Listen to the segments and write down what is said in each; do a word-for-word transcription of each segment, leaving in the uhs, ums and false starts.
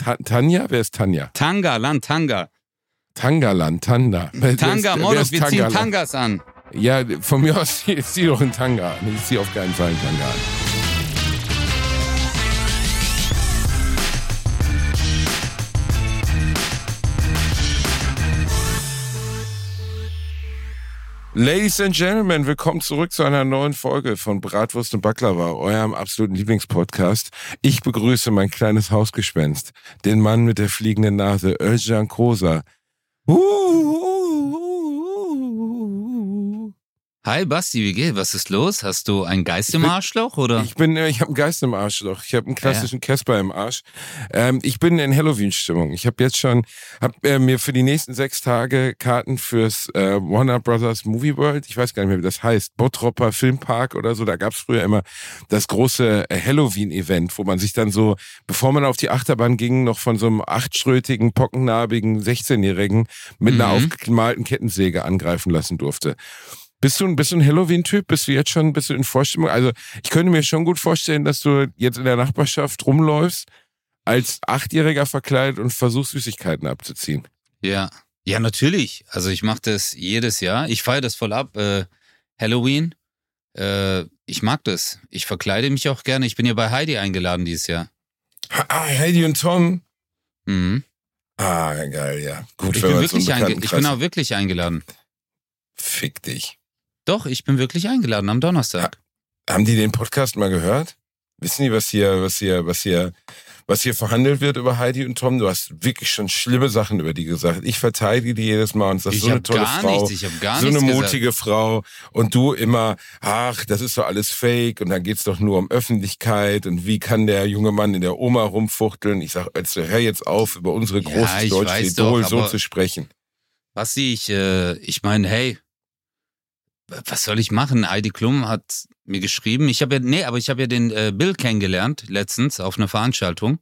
Ta- Tanja? Wer ist Tanja? Tangaland, Tanga. Tangaland, Tanda. Tanga, Moloch, wir ziehen Tangas an. Ja, von mir aus zieh doch einen Tanga an. Ich zieh auf keinen Fall einen Tanga an. Ladies and Gentlemen, willkommen zurück zu einer neuen Folge von Bratwurst und Baklava, eurem absoluten Lieblingspodcast. Ich begrüße mein kleines Hausgespenst, den Mann mit der fliegenden Nase, Özcan Kosa. Uh, uh, uh, uh. Hi Basti, wie geht's? Was ist los? Hast du einen Geist im Arschloch, oder? Ich bin, ich habe einen Geist im Arschloch. Ich habe einen klassischen ja. Casper im Arsch. Ähm, ich bin in Halloween-Stimmung. Ich habe jetzt schon, habe äh, mir für die nächsten sechs Tage Karten fürs äh, Warner Brothers Movie World, ich weiß gar nicht mehr, wie das heißt, Bottropper Filmpark oder so. Da gab's früher immer das große äh, Halloween-Event, wo man sich dann so, bevor man auf die Achterbahn ging, noch von so einem achtschrötigen, pockennarbigen sechzehnjährigen mit mhm. einer aufgemalten Kettensäge angreifen lassen durfte. Bist du, bist du ein Halloween-Typ? Bist du jetzt schon bist du in Vorstimmung? Also ich könnte mir schon gut vorstellen, dass du jetzt in der Nachbarschaft rumläufst, als Achtjähriger verkleidet und versuchst, Süßigkeiten abzuziehen. Ja, ja natürlich. Also ich mache das jedes Jahr. Ich feiere das voll ab. Äh, Halloween, äh, ich mag das. Ich verkleide mich auch gerne. Ich bin ja bei Heidi eingeladen dieses Jahr. Ah, Heidi und Tom? Mhm. Ah, geil, ja. Gut, ich, bin wirklich einge- ich bin auch wirklich eingeladen. Fick dich. Doch, ich bin wirklich eingeladen am Donnerstag. Ha, haben die den Podcast mal gehört? Wissen die, was hier, was hier, was hier, was hier verhandelt wird über Heidi und Tom? Du hast wirklich schon schlimme Sachen über die gesagt. Ich verteidige die jedes Mal und sag, so eine tolle gar Frau, nichts, ich hab gar so eine nichts mutige gesagt. Frau. Und du immer, ach, das ist doch alles Fake und dann geht's doch nur um Öffentlichkeit und wie kann der junge Mann in der Oma rumfuchteln? Ich sag, also hör jetzt auf, über unsere Ja, großes ich deutsche weiß Idol doch, so aber zu sprechen. Basti, ich, äh, ich meine, hey, was soll ich machen? Heidi Klum hat mir geschrieben. Ich habe ja, nee, aber ich habe ja den äh, Bill kennengelernt letztens auf einer Veranstaltung.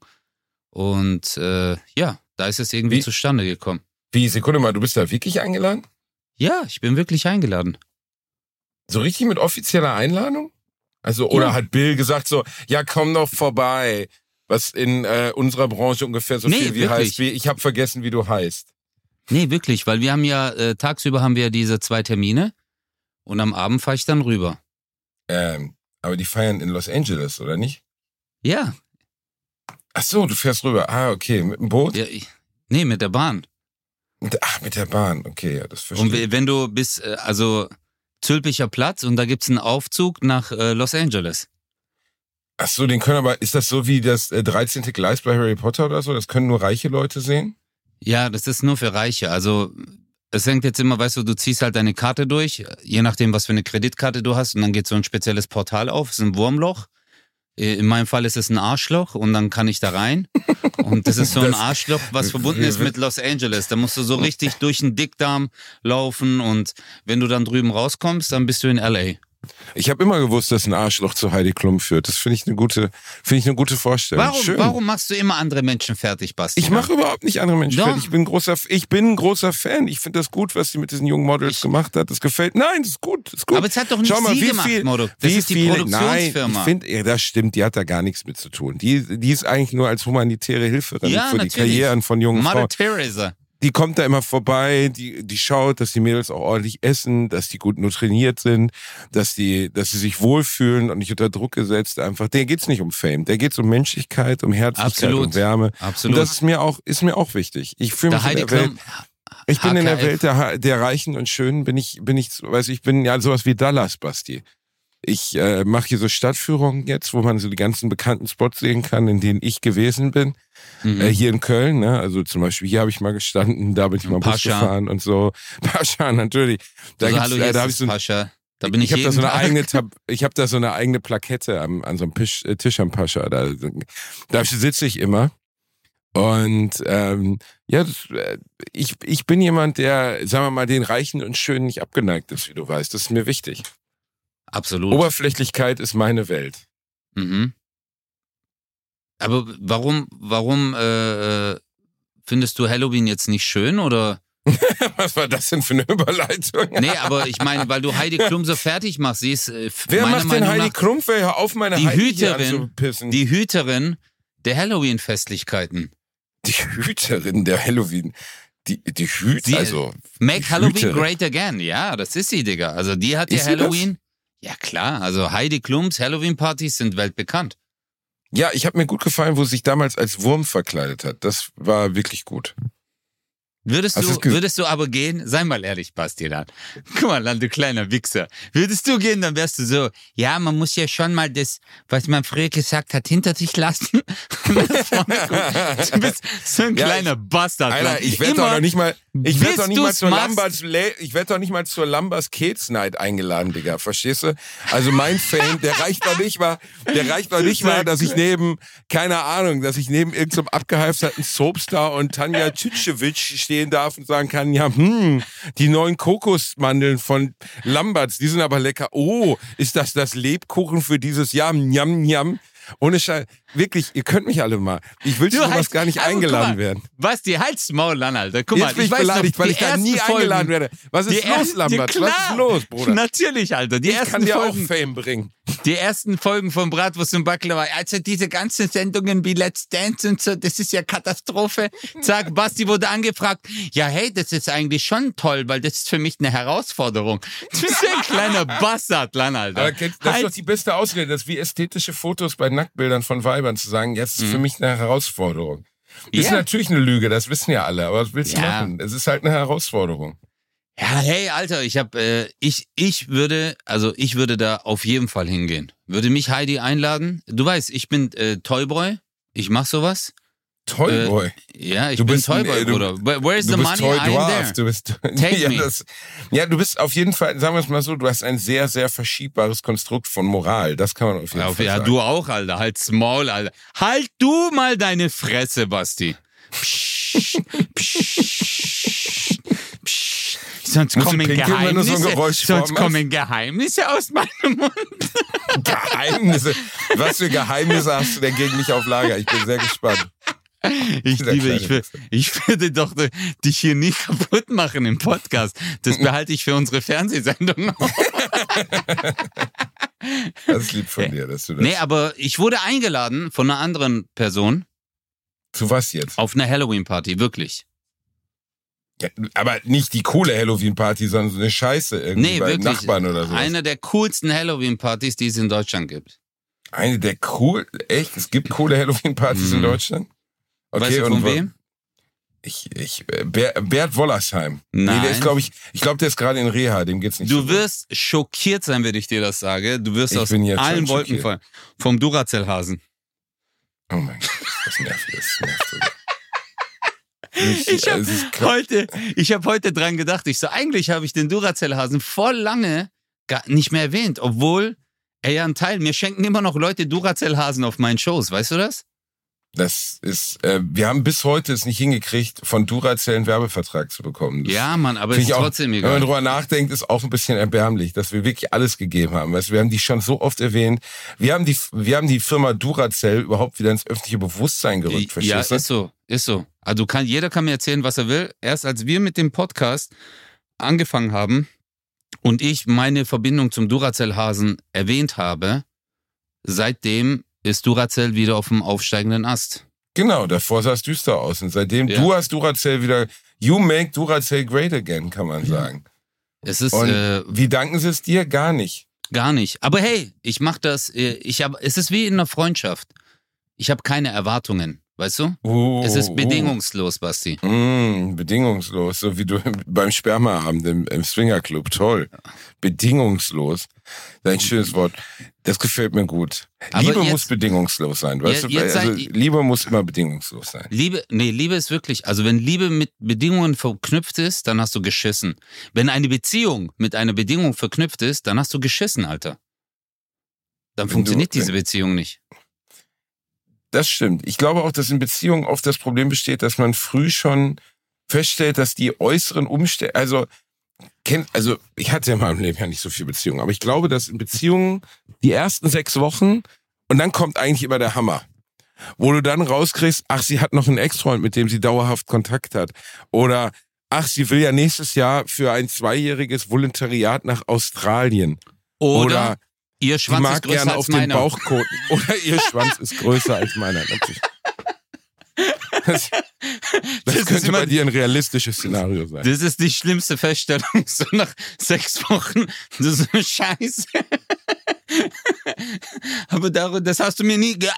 Und äh, ja, da ist es irgendwie Wie? zustande gekommen. Wie, Sekunde mal, du bist da wirklich eingeladen? Ja, ich bin wirklich eingeladen. So richtig mit offizieller Einladung? Also, oder Ja. hat Bill gesagt so, ja, komm doch vorbei, was in äh, unserer Branche ungefähr so Nee, viel wie wirklich. heißt, wie ich habe vergessen, wie du heißt. Nee, wirklich, weil wir haben ja, äh, tagsüber haben wir ja diese zwei Termine und am Abend fahre ich dann rüber. Ähm, aber die feiern in Los Angeles, oder nicht? Ja. Ach so, du fährst rüber. Ah, okay, mit dem Boot? ja ich, nee, mit der Bahn. Mit, ach, mit der Bahn, okay, ja, das verstehe Und ich. wenn du bis, äh, also Zülpicher Platz und da gibt's einen Aufzug nach äh, Los Angeles. Ach so, den können aber, ist das so wie das äh, dreizehnte Gleis bei Harry Potter oder so? Das können nur reiche Leute sehen? Ja, das ist nur für Reiche. Also es hängt jetzt immer, weißt du, du ziehst halt deine Karte durch, je nachdem, was für eine Kreditkarte du hast und dann geht so ein spezielles Portal auf, es ist ein Wurmloch. In meinem Fall ist es ein Arschloch und dann kann ich da rein. Und das ist so ein Das- Arschloch, was verbunden ist mit Los Angeles. Da musst du so richtig durch den Dickdarm laufen und wenn du dann drüben rauskommst, dann bist du in L A. Ich habe immer gewusst, dass ein Arschloch zu Heidi Klum führt. Das finde ich eine gute, finde ich eine gute Vorstellung. Warum, Schön. warum machst du immer andere Menschen fertig, Basti? Ich mache überhaupt nicht andere Menschen Doch. fertig. Ich bin ein großer, ich bin ein großer Fan. Ich finde das gut, was sie mit diesen jungen Models Ich- gemacht hat. Das gefällt. Nein, das ist gut. Das ist gut. Aber es hat doch nicht Schau mal, sie wie gemacht, viel, Modo. Das wie ist die viele, Produktionsfirma. Nein, ich finde, ja, das stimmt. Die hat da gar nichts mit zu tun. Die, die ist eigentlich nur als humanitäre Hilferin Ja, für die natürlich. Karrieren von jungen Mother Frauen. Teresa. Die kommt da immer vorbei, die, die schaut, dass die Mädels auch ordentlich essen, dass die gut nutritioniert sind, dass die, dass sie sich wohlfühlen und nicht unter Druck gesetzt einfach. Der geht's nicht um Fame, der geht's um Menschlichkeit, um Herzlichkeit, Absolut. um Wärme. Absolut. Und das ist mir auch, ist mir auch wichtig. Ich fühle Der mich in Heidi der Welt. Klum. Ich bin in der H K F. Welt der, der Reichen und Schönen, bin ich, bin ich, weiß ich, bin ja sowas wie Dallas, Basti. Ich äh, mache hier so Stadtführungen jetzt, wo man so die ganzen bekannten Spots sehen kann, in denen ich gewesen bin. Mhm. Äh, hier in Köln, ne? Also zum Beispiel hier habe ich mal gestanden, da bin ich mal Bus Pascha. gefahren und so. Pascha, natürlich. Da also, gibt's, hallo, äh, hier da ist habe ich das so ein, Pascha. Da bin ich, ich habe da jeden so eine Tag. eigene Tab- ich habe da so eine eigene Plakette am, an so einem Tisch, äh, Tisch am Pascha. Da, da sitze ich immer. Und ähm, ja, das, äh, ich, ich bin jemand, der, sagen wir mal, den Reichen und Schönen nicht abgeneigt ist, wie du weißt. Das ist mir wichtig. Absolut. Oberflächlichkeit ist meine Welt. Mhm. Aber warum, warum äh, findest du Halloween jetzt nicht schön oder? Was war das denn für eine Überleitung? Nee, aber ich meine, weil du Heidi Klum so fertig machst, sie ist äh, Wer meiner macht denn Meinung Heidi nach Klum? Hör auf, meine die Heidi hier Hüterin, anzupissen. die Hüterin der Halloween-Festlichkeiten. Die Hüterin der Halloween. Die, die Hüt, Sie, also. Make Halloween Hüterin. great again. Ja, das ist sie, Digga. Also die hat ja Ist sie Halloween. Ja klar, also Heidi Klums Halloween-Partys sind weltbekannt. Ja, ich habe mir gut gefallen, wo sie sich damals als Wurm verkleidet hat. Das war wirklich gut. Würdest Hast du, du's ge- würdest du aber gehen, sei mal ehrlich, Bastian. Guck mal an, du kleiner Wichser. Würdest du gehen, dann wärst du so, ja, man muss ja schon mal das, was man früher gesagt hat, hinter sich lassen. Du bist so ein Ja, kleiner Bastard. Alter, Mann. ich werde Immer, doch noch nicht mal, ich werde bis doch nicht mal du's zur machst- Lambers, Le- ich werde doch nicht mal zur Lambers Kids Night eingeladen, Digga. Verstehst du? Also mein Fame, der reicht doch nicht mal, der reicht doch nicht mal, dass ich neben, keine Ahnung, dass ich neben irgendeinem abgehalfterten Soapstar und Tanja Tschitschewitsch stehen darf und sagen kann, ja, hm, die neuen Kokosmandeln von Lamberts, die sind aber lecker. Oh, ist das das Lebkuchen für dieses Jahr? Njam, njam. Ohne Scheiß. Wirklich, ihr könnt mich alle mal. Ich will zu Du sowas heißt- gar nicht aber guck eingeladen mal, werden. Basti, halt's Maul an, Alter. Guck Jetzt mal, bin ich weiß beleidigt, noch, weil die ich da nie ersten eingeladen Folgen, werde. Was ist die los, ersten- Lambert? ja, Was ist klar. los, Bruder? Natürlich, Alter. Die Ich ersten kann dir auch Folgen, Fame bringen. die ersten Folgen von Bratwurst und Baklava, also diese ganzen Sendungen wie Let's Dance und so, das ist ja Katastrophe. Zack, Basti wurde angefragt, ja hey, das ist eigentlich schon toll, weil das ist für mich eine Herausforderung. Du bist ja ein kleiner Bastard, Lan, Alter. Aber kennt- das ist Halt- doch die beste Ausrede, das ist wie ästhetische Fotos bei Nacktbildern von Weibern zu sagen, jetzt ist für mich eine Herausforderung. Ist Ja. natürlich eine Lüge, das wissen ja alle, aber was willst du Ja. machen? Es ist halt eine Herausforderung. Ja, hey, Alter, ich hab, äh, ich, ich würde, also ich würde da auf jeden Fall hingehen. Würde mich Heidi einladen? Du weißt, ich bin äh, Toyboy. Ich mach sowas. Toyboy. Ja, ich Du bin bist ein, Toyboy, äh, du- Bruder. Where- Where's Du the bist money? Toy I am Dwarf. there. Du bist, Take ja, me. das, ja, du bist auf jeden Fall, sagen wir es mal so, du hast ein sehr, sehr verschiebbares Konstrukt von Moral. Das kann man auf jeden Ja, auf, Fall ja, sagen. du auch, Alter. Halt's Maul, Alter. Halt du mal deine Fresse, Basti. Psch, psch, psch. Sonst Musst du kommen pinkeln, wenn du so ein Geheimnisse, Geräusch sonst vormachst? kommen Geheimnisse aus meinem Mund. Geheimnisse. Was für Geheimnisse hast du denn gegen mich auf Lager? Ich bin sehr gespannt. Ich Dieser liebe, kleine ich, will, ich würde doch äh, dich hier nie kaputt machen im Podcast. Das behalte ich für unsere Fernsehsendung auf. Das ist lieb von dir, dass du das. Nee, aber ich wurde eingeladen von einer anderen Person Zu was jetzt? auf eine Halloween-Party, wirklich. Ja, aber nicht die coole Halloween-Party, sondern so eine Scheiße irgendwie Nee, bei wirklich. Nachbarn oder so. Eine der coolsten Halloween-Partys, die es in Deutschland gibt. Eine der cool, echt? Es gibt coole Halloween-Partys Mhm. in Deutschland? Okay, Weißt du von und wo- wem? Ich, ich, äh, Ber, Bert Wollersheim. Nee, Nein. der ist, glaube ich, ich glaube, der ist gerade in Reha, dem geht's nicht so Du gut. wirst schockiert sein, wenn ich dir das sage. Du wirst Ich aus bin jetzt allen schon Wolken schockiert. fallen. Vom Duracell-Hasen. Oh mein Gott, das nervt, das nervt sogar. Ich, Ich habe es ist klar- heute, ich hab heute dran gedacht. Ich so, eigentlich habe ich den Duracell-Hasen voll lange gar nicht mehr erwähnt, obwohl er ja ein Teil, mir schenken immer noch Leute Duracell-Hasen auf meinen Shows, weißt du das? Das ist, äh, wir haben bis heute es nicht hingekriegt, von Duracell einen Werbevertrag zu bekommen. Das Ja, Mann, aber Finde ist ich auch, trotzdem wenn man egal. drüber nachdenkt, ist auch ein bisschen erbärmlich, dass wir wirklich alles gegeben haben. Weißt, du, wir haben die schon so oft erwähnt. Wir haben die, wir haben die Firma Duracell überhaupt wieder ins öffentliche Bewusstsein gerückt, Ja, verstehst du? ist so, ist so. Also kann, jeder kann mir erzählen, was er will. Erst als wir mit dem Podcast angefangen haben und ich meine Verbindung zum Duracell-Hasen erwähnt habe, seitdem ist Duracell wieder auf dem aufsteigenden Ast. Genau, davor sah es düster aus. Und seitdem, Ja. du hast Duracell wieder, you make Duracell great again, kann man sagen. Es ist Und äh, wie danken sie es dir? Gar nicht. gar nicht. Aber hey, ich mach das, äh, ich hab, es ist wie in einer Freundschaft. Ich habe keine Erwartungen, weißt du? Uh, Es ist bedingungslos, Basti. Uh. Mm, bedingungslos, so wie du beim Spermaabend im, im Swingerclub. Toll. Bedingungslos. Ein schönes Wort. Das gefällt mir gut. Aber Liebe jetzt- muss bedingungslos sein, weißt Jetzt- du? jetzt Also, seid- Liebe muss immer bedingungslos sein. Liebe, nee, Liebe ist wirklich, also wenn Liebe mit Bedingungen verknüpft ist, dann hast du geschissen. Wenn eine Beziehung mit einer Bedingung verknüpft ist, dann hast du geschissen, Alter. Dann Wenn funktioniert du- diese Beziehung nicht. Das stimmt. Ich glaube auch, dass in Beziehungen oft das Problem besteht, dass man früh schon feststellt, dass die äußeren Umstände, also, kennt, also ich hatte ja in meinem Leben ja nicht so viel Beziehungen, aber ich glaube, dass in Beziehungen die ersten sechs Wochen und dann kommt eigentlich immer der Hammer. Wo du dann rauskriegst, ach, sie hat noch einen Ex-Freund, mit dem sie dauerhaft Kontakt hat. Oder, ach, sie will ja nächstes Jahr für ein zweijähriges Volontariat nach Australien. Oder, Oder ihr sie Schwanz ist mag größer gerne als auf den meiner. Bauch koten. Oder ihr Schwanz ist größer als meiner, natürlich. Das, das, das könnte bei dir ein realistisches Szenario sein. Das ist die schlimmste Feststellung, so nach sechs Wochen. Das ist eine Scheiße. Aber das hast du mir nie ge...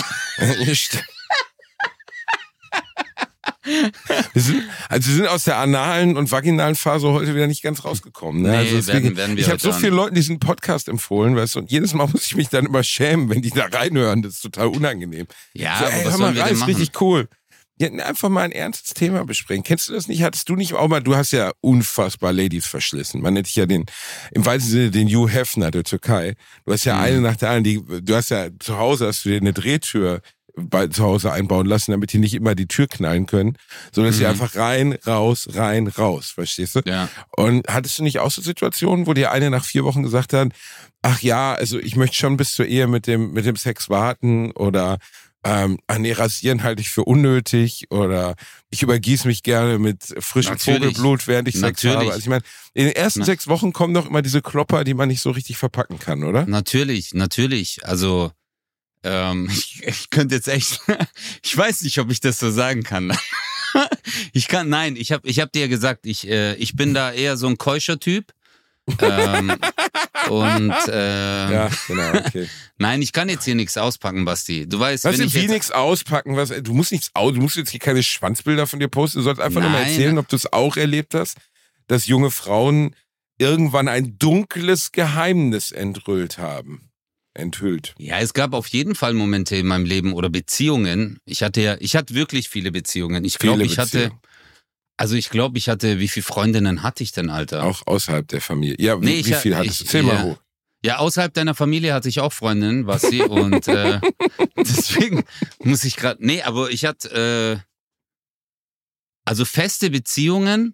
Wir sind, also wir sind aus der analen und vaginalen Phase heute wieder nicht ganz rausgekommen. Ne? Nee, also deswegen, werden, werden wir ich habe so an. vielen Leuten diesen Podcast empfohlen, weißt du, und jedes Mal muss ich mich dann immer schämen, wenn die da reinhören. Das ist total unangenehm. Ja, so, aber ey, was hör sollen mal wir rein, denn ist machen? richtig cool. Ja, einfach mal ein ernstes Thema besprechen. Kennst du das nicht? Hattest du nicht auch mal, du hast ja unfassbar Ladies verschlissen. Man nennt dich ja den, im weitesten Sinne den Hugh Hefner der Türkei. Du hast ja mhm. eine nach der anderen, die, du hast ja zu Hause, hast du dir eine Drehtür bei zu Hause einbauen lassen, damit die nicht immer die Tür knallen können, sondern dass mhm. sie einfach rein, raus, rein, raus, verstehst du? Ja. Und hattest du nicht auch so Situationen, wo dir eine nach vier Wochen gesagt hat, ach ja, also ich möchte schon bis zur Ehe mit dem, mit dem Sex warten oder ähm, ach nee, rasieren halte ich für unnötig oder ich übergieße mich gerne mit frischem Natürlich. Vogelblut, während ich Sex Natürlich. habe. Also ich meine, in den ersten Na. sechs Wochen kommen doch immer diese Klopper, die man nicht so richtig verpacken kann, oder? Natürlich, natürlich. Also ähm, ich, ich könnte jetzt echt, ich weiß nicht, ob ich das so sagen kann. Ich kann, nein, ich habe ich hab dir gesagt, ich, äh, ich bin da eher so ein keuscher Typ. ähm, und ähm, ja, genau, okay. Nein, ich kann jetzt hier nichts auspacken, Basti. Du weißt, was wenn denn ich wie jetzt nichts auspacken? Was, du musst nichts aus, du musst jetzt hier keine Schwanzbilder von dir posten. Du sollst einfach nur mal Nein. erzählen, ob du es auch erlebt hast, dass junge Frauen irgendwann ein dunkles Geheimnis enthüllt haben. Enthüllt. Ja, es gab auf jeden Fall Momente in meinem Leben oder Beziehungen. Ich hatte ja, ich hatte wirklich viele Beziehungen. Ich glaube, ich hatte, Beziehungen. also ich glaube, ich hatte, wie viele Freundinnen hatte ich denn, Alter? Auch außerhalb der Familie. Ja, wie, Nee, ich wie ha- viel hattest du? ich- Zähl mal ja. hoch. Ja, außerhalb deiner Familie hatte ich auch Freundinnen, Basti, und äh, deswegen muss ich gerade, nee, aber ich hatte, äh, also feste Beziehungen,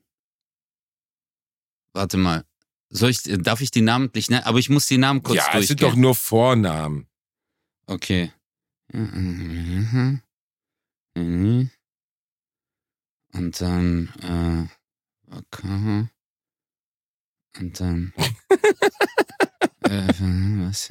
warte mal, soll ich, darf ich die namentlich nennen? Aber ich muss die Namen kurz Ja, durchgehen. es sind doch nur Vornamen. Okay. Mhm. Mhm. Und dann, äh, okay. Und dann, äh, was?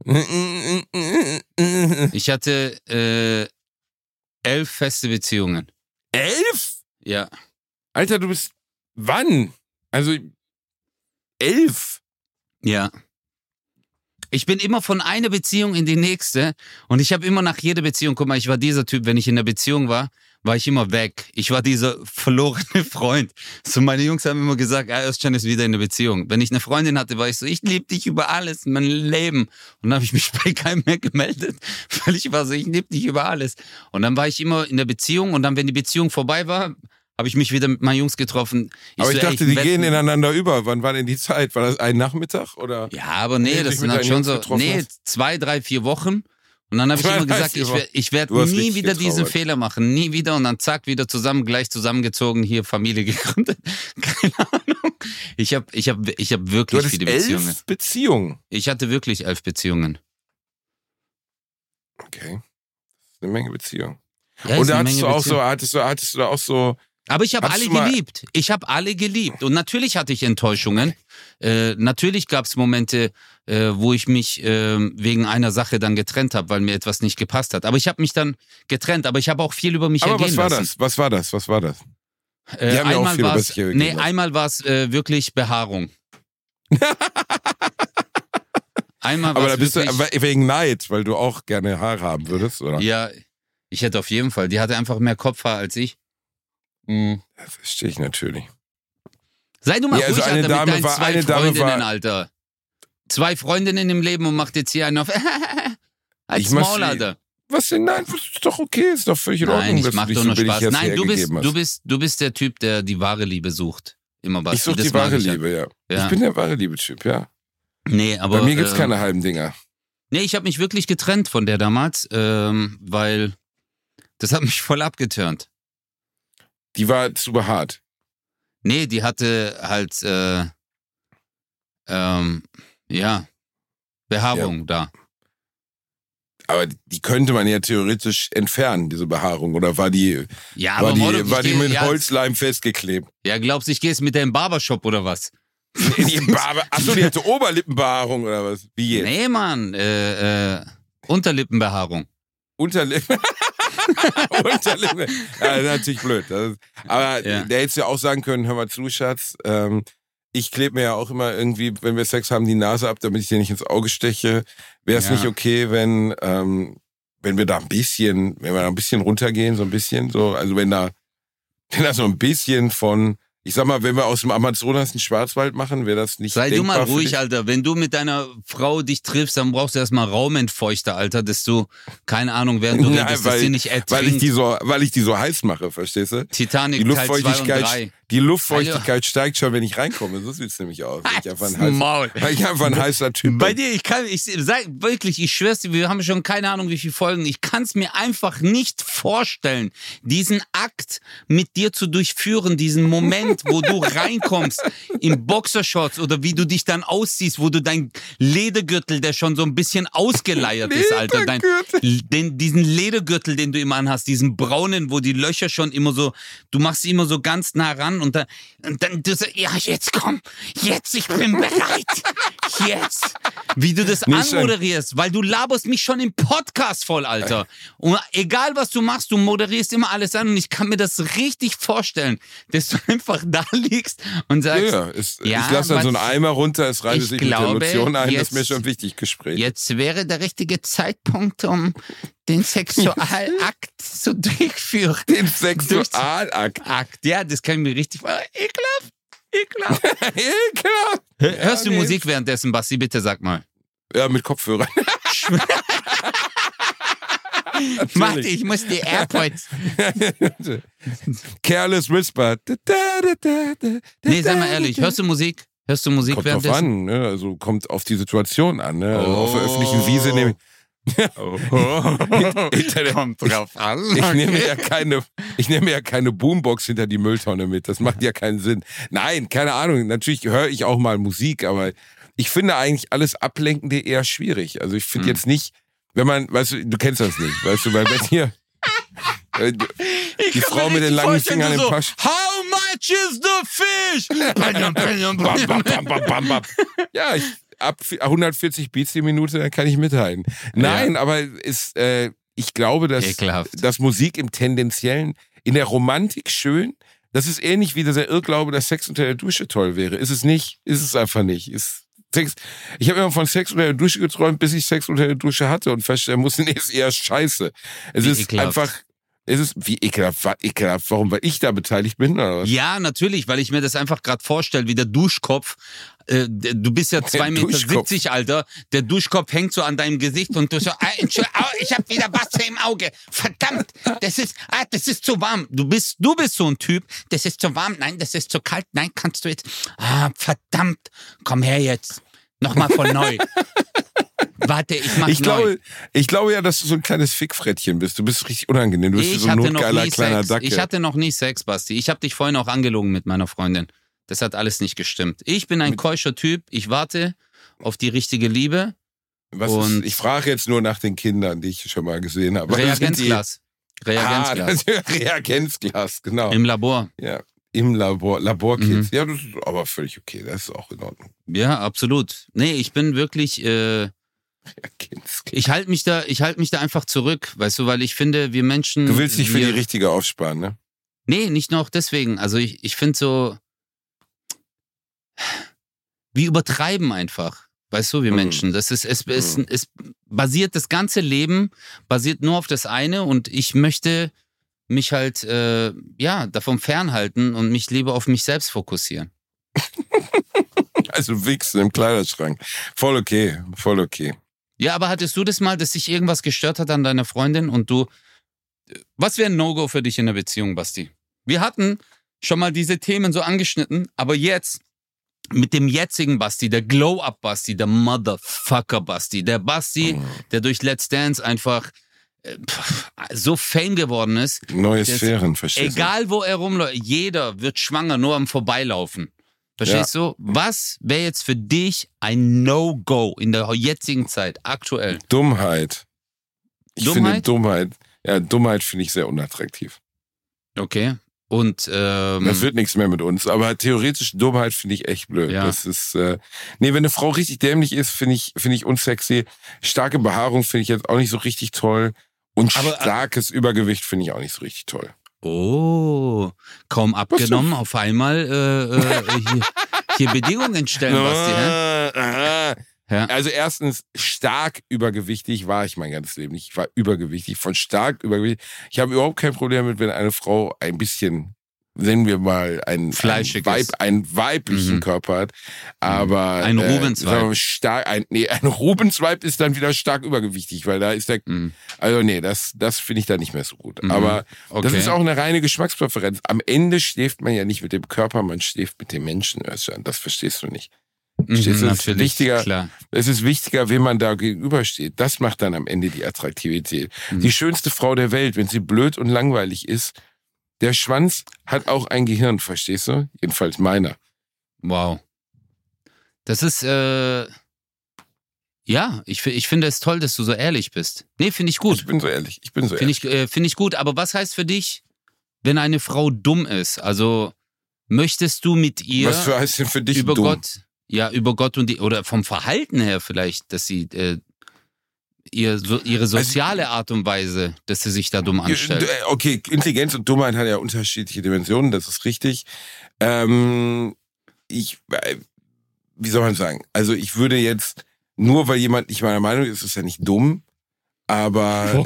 Ich hatte äh, elf feste Beziehungen. Elf? Ja. Alter, du bist, wann? Also, elf? Ja. Ich bin immer von einer Beziehung in die nächste und ich habe immer nach jeder Beziehung, guck mal, ich war dieser Typ, wenn ich in der Beziehung war, war ich immer weg. Ich war dieser verlorene Freund. So meine Jungs haben immer gesagt, ah, Özcan ist wieder in der Beziehung. Wenn ich eine Freundin hatte, war ich so, ich liebe dich über alles, mein Leben. Und dann habe ich mich bei keinem mehr gemeldet, weil ich war so, ich liebe dich über alles. Und dann war ich immer in der Beziehung und dann, wenn die Beziehung vorbei war, habe ich mich wieder mit meinen Jungs getroffen. Aber so, ich ey, dachte, die werd- gehen ineinander über. Wann war denn die Zeit? War das ein Nachmittag oder? Ja, aber nee, Wenn du das dich sind mit halt deinen schon Jungs so, getroffen nee, hast? zwei, drei, vier Wochen. Und dann habe ich Zwei, immer drei, gesagt, vier ich, Wochen. werd- ich werde Du hast nie richtig wieder diesen getrauert. Fehler machen. Nie wieder. Und dann zack, wieder zusammen, gleich zusammengezogen, hier Familie gegründet. Keine Ahnung. Ich habe ich hab, ich hab Du wirklich hattest viele Beziehungen. elf Beziehungen. Ich hatte wirklich elf Beziehungen. Okay. Das ist eine Menge Beziehungen. Ja, ist Und da eine hattest Menge du auch so, Beziehungen. hattest du, hattest du da auch so, Aber ich habe Hattest alle du mal- geliebt. Ich habe alle geliebt. Und natürlich hatte ich Enttäuschungen. Äh, natürlich gab es Momente, äh, wo ich mich äh, wegen einer Sache dann getrennt habe, weil mir etwas nicht gepasst hat. Aber ich habe mich dann getrennt. Aber ich habe auch viel über mich aber ergehen was war lassen. das? Was war das? Was war das? Äh, Die haben ja auch einmal viel über war's- sich ergehen nee, lassen. einmal war es äh, wirklich Behaarung. Einmal Aber war da es bist du wirklich... aber wegen Neid, weil du auch gerne Haare haben würdest, oder? Ja, ich hätte auf jeden Fall. Die hatte einfach mehr Kopfhaar als ich. Mhm. Das verstehe ich natürlich. Sei du mal Ja, also ruhig, eine Alter, Dame mit deinen war- zwei eine Dame Freundinnen, war- Alter. Zwei Freundinnen im Leben und macht jetzt hier einen auf... Als Ich mach Maul, sie- Alter. Was denn? Nein, das ist doch okay, ist doch völlig in Nein, Ordnung, ich dass mach du dich doch so nur billig Spaß. jetzt Nein, du bist, hergegeben hast. du bist, du bist der Typ, der die wahre Liebe sucht. Immer was. Ich suche Das die mag wahre ich ja. Liebe, ja. Ja. Ich bin der wahre Liebe-Typ, ja. Nee, aber... Bei mir gibt's äh, keine halben Dinger. Nee, ich habe mich wirklich getrennt von der damals, ähm, weil das hat mich voll abgeturnt. Die war zu behaart. Nee, die hatte halt, äh, ähm, ja, Behaarung da. Aber die könnte man ja theoretisch entfernen, diese Behaarung. Oder war die, Ja, war aber die, Mordor, war ich die geh- mit ja, Holzleim festgeklebt? Ja, glaubst du, ich gehe jetzt mit der im Barbershop oder was? Die Barbe, achso, die hatte Oberlippenbehaarung oder was? Wie jetzt? Nee, Mann, äh, äh, Unterlippenbehaarung. Unterlippe. Unterlippe. Ja, das ist natürlich blöd. Das ist, aber Ja. der hätte ja auch sagen können, hör mal zu, Schatz, ähm, ich klebe mir ja auch immer irgendwie, wenn wir Sex haben, die Nase ab, damit ich dir nicht ins Auge steche. Wäre es Ja. nicht okay, wenn, ähm, wenn wir da ein bisschen, wenn wir da ein bisschen runtergehen, so ein bisschen, so, also wenn da, wenn da so ein bisschen von, ich sag mal, wenn wir aus dem Amazonas einen Schwarzwald machen, wäre das nicht Sei du denkbar mal für ruhig, dich? Alter. Wenn du mit deiner Frau dich triffst, dann brauchst du erstmal Raumentfeuchter, Alter, dass du, keine Ahnung, während du Nein, redest, weil- dass sie nicht Weil ich ertrinkt. die so, weil ich die so heiß mache, verstehst du? Titanic Die Teil zwei und Luftfeuchtigkeit, drei. die Luftfeuchtigkeit steigt schon, wenn ich reinkomme. So sieht's nämlich aus. Weil ich einfach ein heißer, Maul. weil ich einfach ein heißer Typ Bei bin. dir, ich kann, ich sag wirklich, ich schwör's dir, wir haben schon keine Ahnung, wie viele Folgen. Ich kann es mir einfach nicht vorstellen, diesen Akt mit dir zu durchführen, diesen Moment, wo du reinkommst in Boxershorts oder wie du dich dann ausziehst, wo du dein Ledergürtel, der schon so ein bisschen ausgeleiert ist, Alter, dein, den, diesen Ledergürtel, den du immer anhast, diesen braunen, wo die Löcher schon immer so, du machst sie immer so ganz nah ran und dann, und dann du sagst, ja, jetzt komm, jetzt, ich bin bereit, jetzt. Wie du das Nicht schon. anmoderierst, weil du laberst mich schon im Podcast voll, Alter. Und egal, was du machst, du moderierst immer alles an und ich kann mir das richtig vorstellen, dass du einfach da liegst und Ja, sagst, ja, ist, ja, ich lasse dann so einen was- Eimer runter, es reitet ich sich glaube, mit der Lotion ein, das jetzt- ist mir schon wichtig, Gespräch. jetzt wäre der richtige Zeitpunkt, um den Sexualakt zu durchführen. Den Sexualakt. Akt, ja, das kann ich mir richtig vorstellen. Ekelhaft, ekelhaft. Ekelhaft. Hör- Hörst du nee. Musik währenddessen, Basti? Bitte sag mal. Ja, mit Kopfhörern. Warte, ich muss die AirPods. Careless Whisper. Nee, sag mal ehrlich, hörst du Musik? Hörst du Musik Kommt drauf währenddessen? an, ne? Also kommt auf die Situation an, ne? Also Oh. auf der öffentlichen Wiese nehme ich. Kommt drauf an. Ich nehme ja keine, ich nehme ja keine Boombox hinter die Mülltonne mit. Das macht ja keinen Sinn. Nein, keine Ahnung. Natürlich höre ich auch mal Musik, aber ich finde eigentlich alles Ablenkende eher schwierig. Also ich finde Hm. jetzt nicht, wenn man, weißt du, du kennst das nicht, weißt du, weil wenn hier äh, die Frau mit den langen Fingern im Pasch. How much is the fish? Bam, bam, Bam, bam, bam. bam, bam, bam, bam. Ja, ich, ab hundertvierzig Beats die Minute, dann kann ich mithalten. Nein, aber ist, äh, ich glaube, dass, Ekelhaft. dass Musik im Tendenziellen in der Romantik schön, das ist ähnlich wie dieser Irrglaube, dass Sex unter der Dusche toll wäre. Ist es nicht, ist es einfach nicht. Ist Sex, ich habe immer von Sex unter der Dusche geträumt, bis ich Sex unter der Dusche hatte und feststellen musste, nee, ist eher scheiße. Es Wie ist ekelhaft. einfach, es ist wie ekelhaft, wa- ekelhaft. Warum? Weil ich da beteiligt bin oder was? Ja, natürlich, weil ich mir das einfach gerade vorstelle, wie der Duschkopf. Äh, der- du bist ja zwei Meter Duschkopf. siebzig, Alter. Der Duschkopf hängt so an deinem Gesicht und du so, ah, Entschuldigung, au, ich hab wieder Wasser im Auge. Verdammt, das ist, ah, das ist zu warm. Du bist, du bist so ein Typ, das ist zu warm, nein, das ist zu kalt, nein, kannst du jetzt, ah, verdammt, komm her jetzt. Nochmal von neu. Warte, ich mach Ich neu. glaube, ich glaube ja, dass du so ein kleines Fickfrettchen bist. Du bist richtig unangenehm. Du bist Ich so ein hatte noch notgeiler nie kleiner Sex. Dackel. Ich hatte noch nie Sex, Basti. Ich habe dich vorhin auch angelogen mit meiner Freundin. Das hat alles nicht gestimmt. Ich bin ein Mit- keuscher Typ. Ich warte auf die richtige Liebe. Was und- ist, ich frage jetzt nur nach den Kindern, die ich schon mal gesehen habe. Sind die- Reagenzglas. Ah, Reagenzglas. das ist Reagenzglas, genau. Im Labor. ja, im Labor, Laborkids. Mhm. Ja, das ist aber völlig okay. Das ist auch in Ordnung. Ja, absolut. Nee, ich bin wirklich, äh, Reagenzglas. ich halte mich da, ich halte mich da einfach zurück, weißt du, weil ich finde, wir Menschen. Du willst nicht für wir, die richtige aufsparen, ne? Nee, nicht nur auch deswegen. Also ich, ich finde so, wir übertreiben einfach. Weißt du, wir Mhm. Menschen. Das ist, es, es, Mhm. es basiert, das ganze Leben basiert nur auf das eine und ich möchte mich halt, äh, ja, davon fernhalten und mich lieber auf mich selbst fokussieren. Also wichsen im Kleiderschrank. Voll okay, voll okay. Ja, aber hattest du das mal, dass dich irgendwas gestört hat an deiner Freundin und du, was wäre ein No-Go für dich in der Beziehung, Basti? Wir hatten schon mal diese Themen so angeschnitten, aber jetzt mit dem jetzigen Basti, der Glow-Up-Basti, der Motherfucker-Basti, der Basti, Mhm. der durch Let's Dance einfach äh, pff, so Fame geworden ist. Neue Das- Sphären, verstehst du? Egal, wo er rumläuft, jeder wird schwanger, nur am Vorbeilaufen. Verstehst du? Was wäre jetzt für dich ein No-Go in der jetzigen Zeit, aktuell? Dummheit. Ich finde Dummheit? Dummheit, ja, Dummheit finde ich sehr unattraktiv. Okay. Und ähm, Das wird nichts mehr mit uns. Aber theoretisch Dummheit finde ich echt blöd. Ja. Das ist, äh, nee, wenn eine Frau richtig dämlich ist, finde ich, finde ich unsexy. Starke Behaarung finde ich jetzt auch nicht so richtig toll. Und Aber, starkes Übergewicht finde ich auch nicht so richtig toll. Oh, kaum abgenommen, auf einmal äh, äh, hier, hier Bedingungen stellen, Basti. Hä? Ja. Also erstens, stark übergewichtig war ich mein ganzes Leben nicht. Ich war übergewichtig, von stark übergewichtig. Ich habe überhaupt kein Problem mit, wenn eine Frau ein bisschen, nennen wir mal, einen, einen, Weib, einen weiblichen mhm. Körper hat. Aber ein Rubensweib. Äh, stark, ein, nee, ein Rubensweib ist dann wieder stark übergewichtig, weil da ist der, mhm. also nee, das, das finde ich dann nicht mehr so gut. Mhm. Aber okay. Das ist auch eine reine Geschmackspräferenz. Am Ende schläft man ja nicht mit dem Körper, man schläft mit dem Menschen. Das verstehst du nicht. Verstehst du? Mhm, es, ist wichtiger, klar. Es ist wichtiger, wem man da gegenübersteht. Das macht dann am Ende die Attraktivität. Mhm. Die schönste Frau der Welt, wenn sie blöd und langweilig ist, der Schwanz hat auch ein Gehirn, verstehst du? Jedenfalls meiner. Wow. Das ist, äh, ja, ich, ich finde es toll, dass du so ehrlich bist. Nee, finde ich gut. Ich bin so ehrlich, ich bin so find ehrlich. Ich, äh, finde ich gut, aber was heißt für dich, wenn eine Frau dumm ist? Also, möchtest du mit ihr... Was für heißt denn für dich über dumm? Gott, ja, über Gott und die, oder vom Verhalten her vielleicht, dass sie... Äh, Ihr, so, ihre soziale Art und Weise, dass sie sich da dumm anstellt. Okay, Intelligenz und Dummheit hat ja unterschiedliche Dimensionen, das ist richtig. Ähm, ich, wie soll man sagen? Also ich würde jetzt, nur weil jemand nicht meiner Meinung ist, ist er nicht dumm, aber...